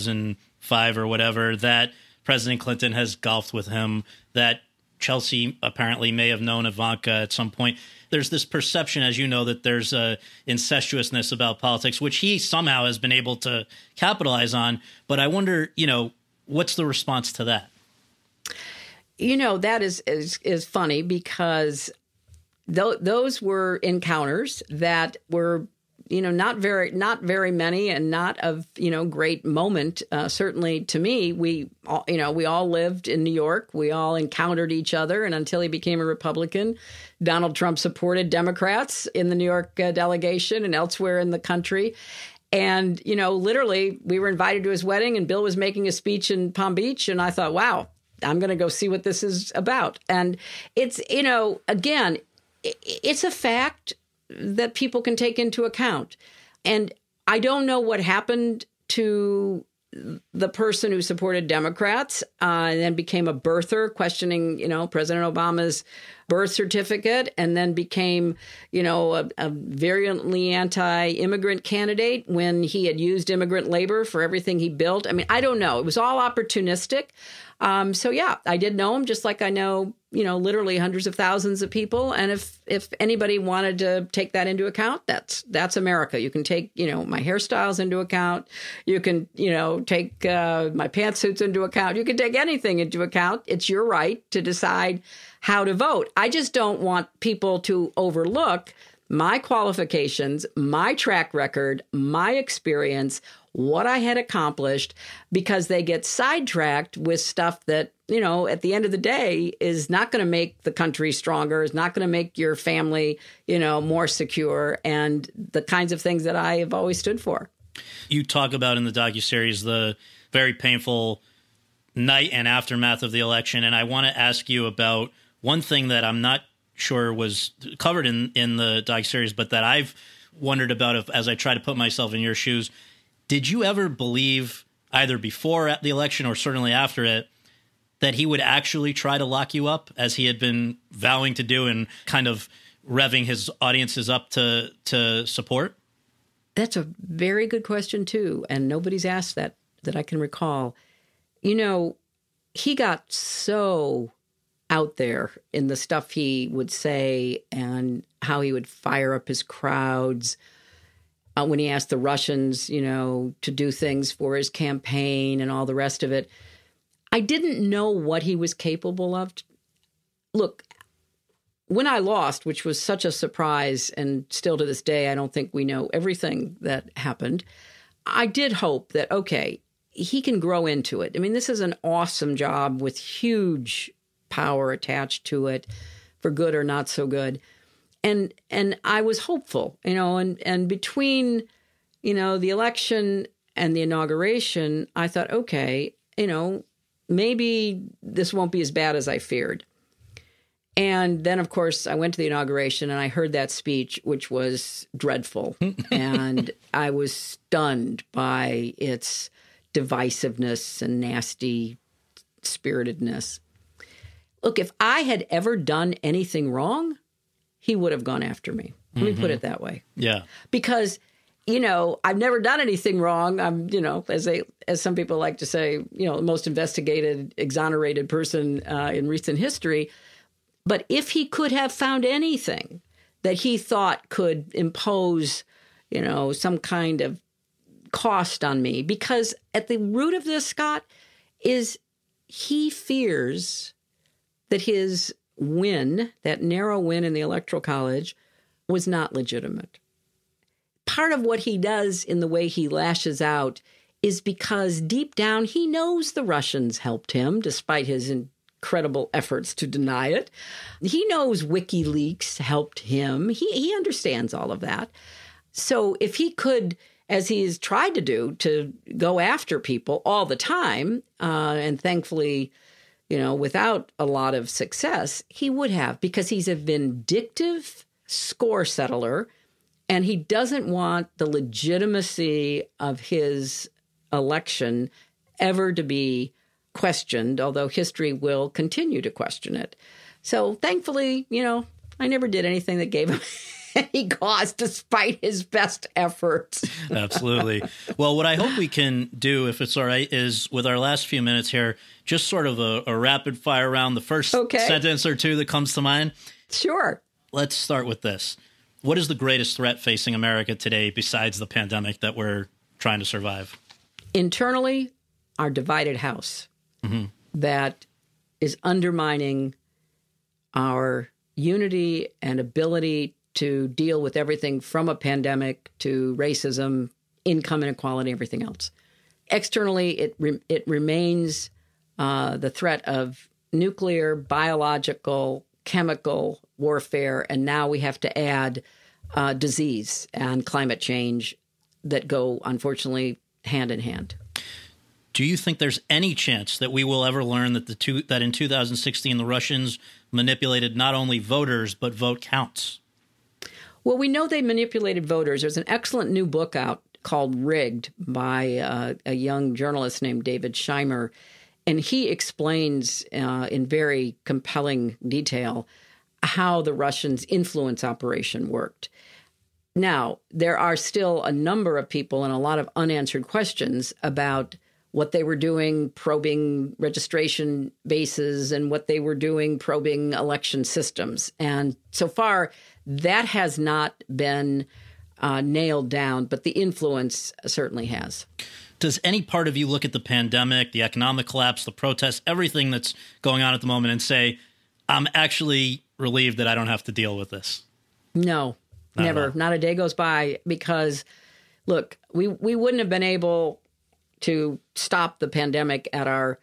2005 or whatever, that President Clinton has golfed with him, that Chelsea apparently may have known Ivanka at some point. There's this perception, as you know, that there's a incestuousness about politics, which he somehow has been able to capitalize on. But I wonder, what's the response to that? That is funny because those were encounters that were, not very many and not of, great moment. Certainly to me, we all lived in New York. We all encountered each other. And until he became a Republican, Donald Trump supported Democrats in the New York delegation and elsewhere in the country. And, literally, we were invited to his wedding and Bill was making a speech in Palm Beach. And I thought, wow, I'm going to go see what this is about. And it's, again, it's a fact that people can take into account. And I don't know what happened to the person who supported Democrats and then became a birther, questioning, President Obama's birth certificate, and then became, a virulently anti-immigrant candidate when he had used immigrant labor for everything he built. I mean, I don't know. It was all opportunistic. So, yeah, I did know him, just like I know, literally hundreds of thousands of people. And if anybody wanted to take that into account, that's America. You can take, my hairstyles into account. You can, take my pantsuits into account. You can take anything into account. It's your right to decide how to vote. I just don't want people to overlook my qualifications, my track record, my experience, what I had accomplished, because they get sidetracked with stuff that, at the end of the day is not going to make the country stronger, is not going to make your family, more secure, and the kinds of things that I have always stood for. You talk about in the docuseries the very painful night and aftermath of the election, and I want to ask you about one thing that I'm not sure was covered in the docuseries, but that I've wondered about as I try to put myself in your shoes. Did you ever believe, either before the election or certainly after it, that he would actually try to lock you up, as he had been vowing to do and kind of revving his audiences up to support? That's a very good question, too. And nobody's asked that I can recall. He got so out there in the stuff he would say and how he would fire up his crowds when he asked the Russians, to do things for his campaign and all the rest of it. I didn't know what he was capable of. Look, when I lost, which was such a surprise, and still to this day, I don't think we know everything that happened, I did hope that, okay, he can grow into it. I mean, this is an awesome job with huge power attached to it, for good or not so good. And I was hopeful, and between, the election and the inauguration, I thought, okay, maybe this won't be as bad as I feared. And then, of course, I went to the inauguration and I heard that speech, which was dreadful. And I was stunned by its divisiveness and nasty spiritedness. Look, if I had ever done anything wrong, he would have gone after me. Let me put it that way. Yeah. Because, I've never done anything wrong. I'm, as some people like to say, the most investigated, exonerated person in recent history. But if he could have found anything that he thought could impose, some kind of cost on me, because at the root of this, Scott, is he fears that his win, that narrow win in the Electoral College, was not legitimate. Part of what he does in the way he lashes out is because deep down he knows the Russians helped him, despite his incredible efforts to deny it. He knows WikiLeaks helped him. He understands all of that. So if he could, as he's tried to do, to go after people all the time, and thankfully, without a lot of success, he would have, because he's a vindictive score settler, and he doesn't want the legitimacy of his election ever to be questioned, although history will continue to question it. So thankfully, I never did anything that gave him any cause, despite his best efforts. Absolutely. Well, what I hope we can do, if it's all right, is with our last few minutes here, just sort of a rapid fire round, the first sentence or two that comes to mind. Sure. Let's start with this. What is the greatest threat facing America today besides the pandemic that we're trying to survive? Internally, our divided house that is undermining our unity and ability to deal with everything from a pandemic to racism, income inequality, everything else. Externally, it remains the threat of nuclear, biological, chemical warfare, and now we have to add disease and climate change that go, unfortunately, hand in hand. Do you think there's any chance that we will ever learn that that in 2016 the Russians manipulated not only voters but vote counts? Well, we know they manipulated voters. There's an excellent new book out called Rigged by a young journalist named David Scheimer, and he explains in very compelling detail how the Russians' influence operation worked. Now, there are still a number of people and a lot of unanswered questions about what they were doing probing registration bases and what they were doing probing election systems. And so far, that has not been nailed down, but the influence certainly has. Does any part of you look at the pandemic, the economic collapse, the protests, everything that's going on at the moment and say, I'm actually relieved that I don't have to deal with this? No, never. Not a day goes by because, look, we wouldn't have been able to stop the pandemic at our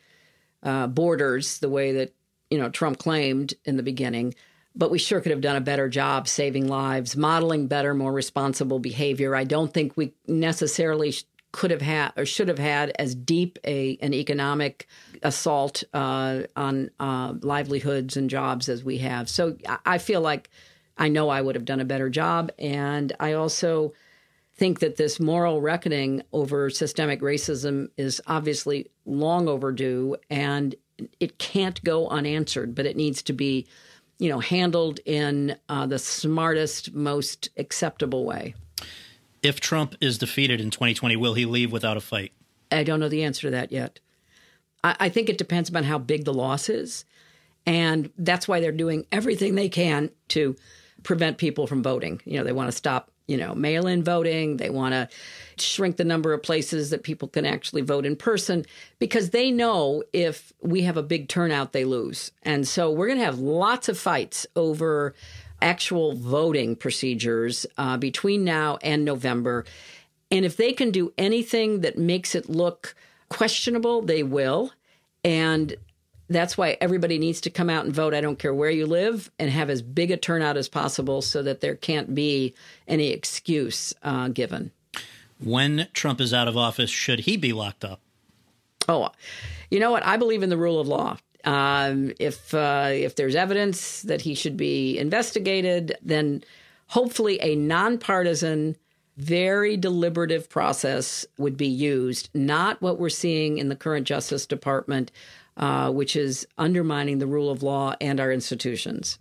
borders the way that, Trump claimed in the beginning. But we sure could have done a better job saving lives, modeling better, more responsible behavior. I don't think we necessarily could have had or should have had as deep an economic assault on livelihoods and jobs as we have. So I feel like I know I would have done a better job. And I also think that this moral reckoning over systemic racism is obviously long overdue, and it can't go unanswered, but it needs to be handled in the smartest, most acceptable way. If Trump is defeated in 2020, will he leave without a fight? I don't know the answer to that yet. I think it depends on how big the loss is. And that's why they're doing everything they can to prevent people from voting. They want to stop, mail-in voting. They want to shrink the number of places that people can actually vote in person because they know if we have a big turnout, they lose. And so we're going to have lots of fights over actual voting procedures between now and November. And if they can do anything that makes it look questionable, they will. And that's why everybody needs to come out and vote. I don't care where you live, and have as big a turnout as possible so that there can't be any excuse given. When Trump is out of office, should he be locked up? Oh, you know what? I believe in the rule of law. If there's evidence that he should be investigated, then hopefully a nonpartisan, very deliberative process would be used, not what we're seeing in the current Justice Department, which is undermining the rule of law and our institutions.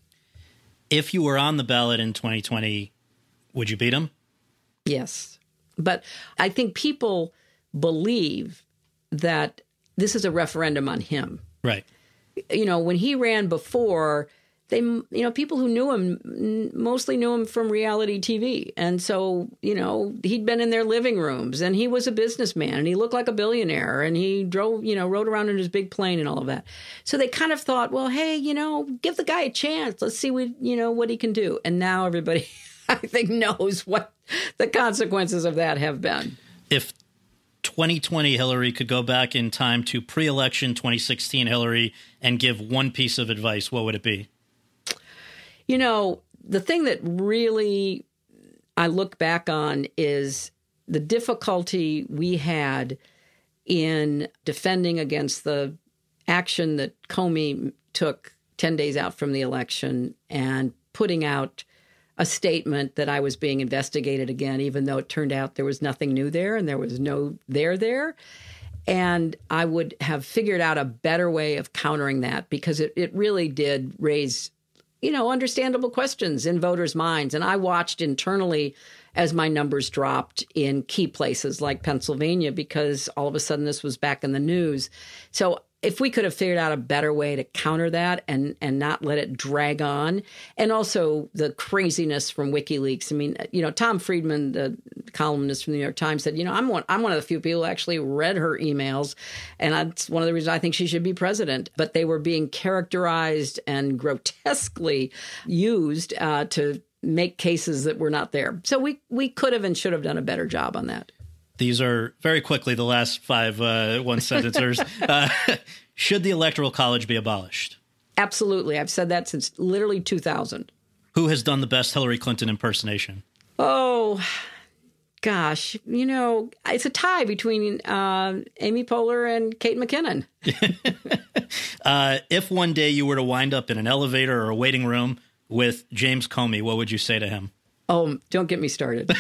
If you were on the ballot in 2020, would you beat him? Yes. But I think people believe that this is a referendum on him. Right. When he ran before, people who knew him mostly knew him from reality TV. And so, he'd been in their living rooms, and he was a businessman, and he looked like a billionaire, and he drove, rode around in his big plane and all of that. So they kind of thought, well, hey, give the guy a chance. Let's see what he can do. And now everybody, I think, knows what the consequences of that have been. If 2020 Hillary could go back in time to pre-election 2016 Hillary and give one piece of advice, what would it be? The thing that really I look back on is the difficulty we had in defending against the action that Comey took 10 days out from the election and putting out a statement that I was being investigated again, even though it turned out there was nothing new there and there was no there. And I would have figured out a better way of countering that because it really did raise, understandable questions in voters' minds. And I watched internally as my numbers dropped in key places like Pennsylvania because all of a sudden this was back in the news. So if we could have figured out a better way to counter that and not let it drag on, and also the craziness from WikiLeaks. I mean, Tom Friedman, the columnist from the New York Times, said, I'm one of the few people who actually read her emails, and that's one of the reasons I think she should be president. But they were being characterized and grotesquely used to make cases that were not there. So we could have and should have done a better job on that. These are very quickly the last 5 one-sententers. Should the Electoral College be abolished? Absolutely. I've said that since literally 2000. Who has done the best Hillary Clinton impersonation? Oh, Gosh, it's a tie between Amy Poehler and Kate McKinnon. If one day you were to wind up in an elevator or a waiting room with James Comey, what would you say to him? Oh, don't get me started.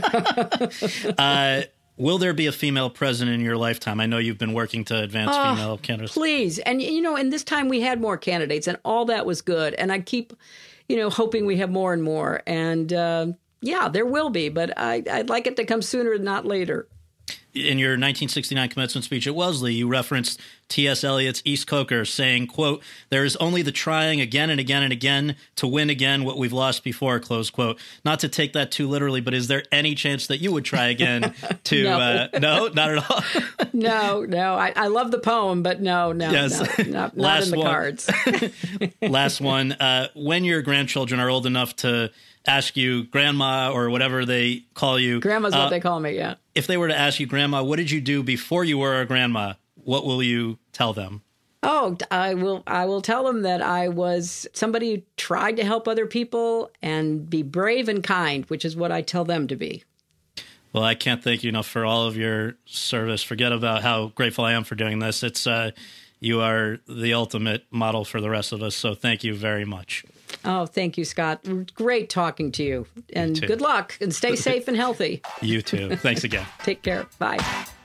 Will there be a female president in your lifetime? I know you've been working to advance female candidates. Please. And, and this time we had more candidates, and all that was good. And I keep, hoping we have more and more. And, yeah, there will be, but I'd like it to come sooner, not later. In your 1969 commencement speech at Wellesley, you referenced T.S. Eliot's East Coker saying, quote, "There is only the trying again and again and again to win again what we've lost before," close quote. Not to take that too literally, but is there any chance that you would try again to... No, not at all? No. I love the poem, but no, yes. Not in the cards. Last one. When your grandchildren are old enough to ask you grandma or whatever they call you. Grandma's what they call me, yeah. If they were to ask you, grandma, what did you do before you were a grandma? What will you tell them? Oh, I will tell them that I was somebody who tried to help other people and be brave and kind, which is what I tell them to be. Well, I can't thank you enough for all of your service. Forget about how grateful I am for doing this. It's you are the ultimate model for the rest of us. So thank you very much. Oh, thank you, Scott. Great talking to you. And good luck. And stay safe and healthy. You too. Thanks again. Take care. Bye.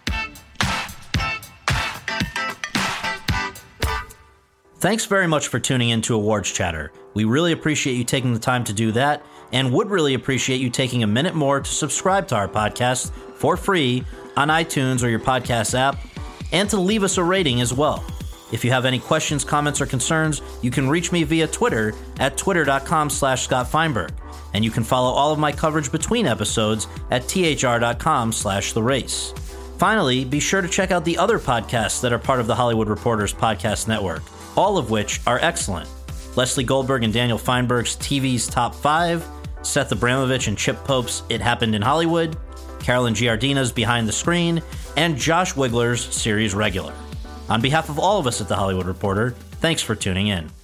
Thanks very much for tuning in to Awards Chatter. We really appreciate you taking the time to do that, and would really appreciate you taking a minute more to subscribe to our podcast for free on iTunes or your podcast app, and to leave us a rating as well. If you have any questions, comments, or concerns, you can reach me via Twitter at twitter.com/Scott Feinberg. And you can follow all of my coverage between episodes at thr.com/The Race. Finally, be sure to check out the other podcasts that are part of the Hollywood Reporters Podcast Network, all of which are excellent. Leslie Goldberg and Daniel Feinberg's TV's Top 5, Seth Abramovich and Chip Pope's It Happened in Hollywood, Carolyn Giardina's Behind the Screen, and Josh Wigler's Series Regular. On behalf of all of us at The Hollywood Reporter, thanks for tuning in.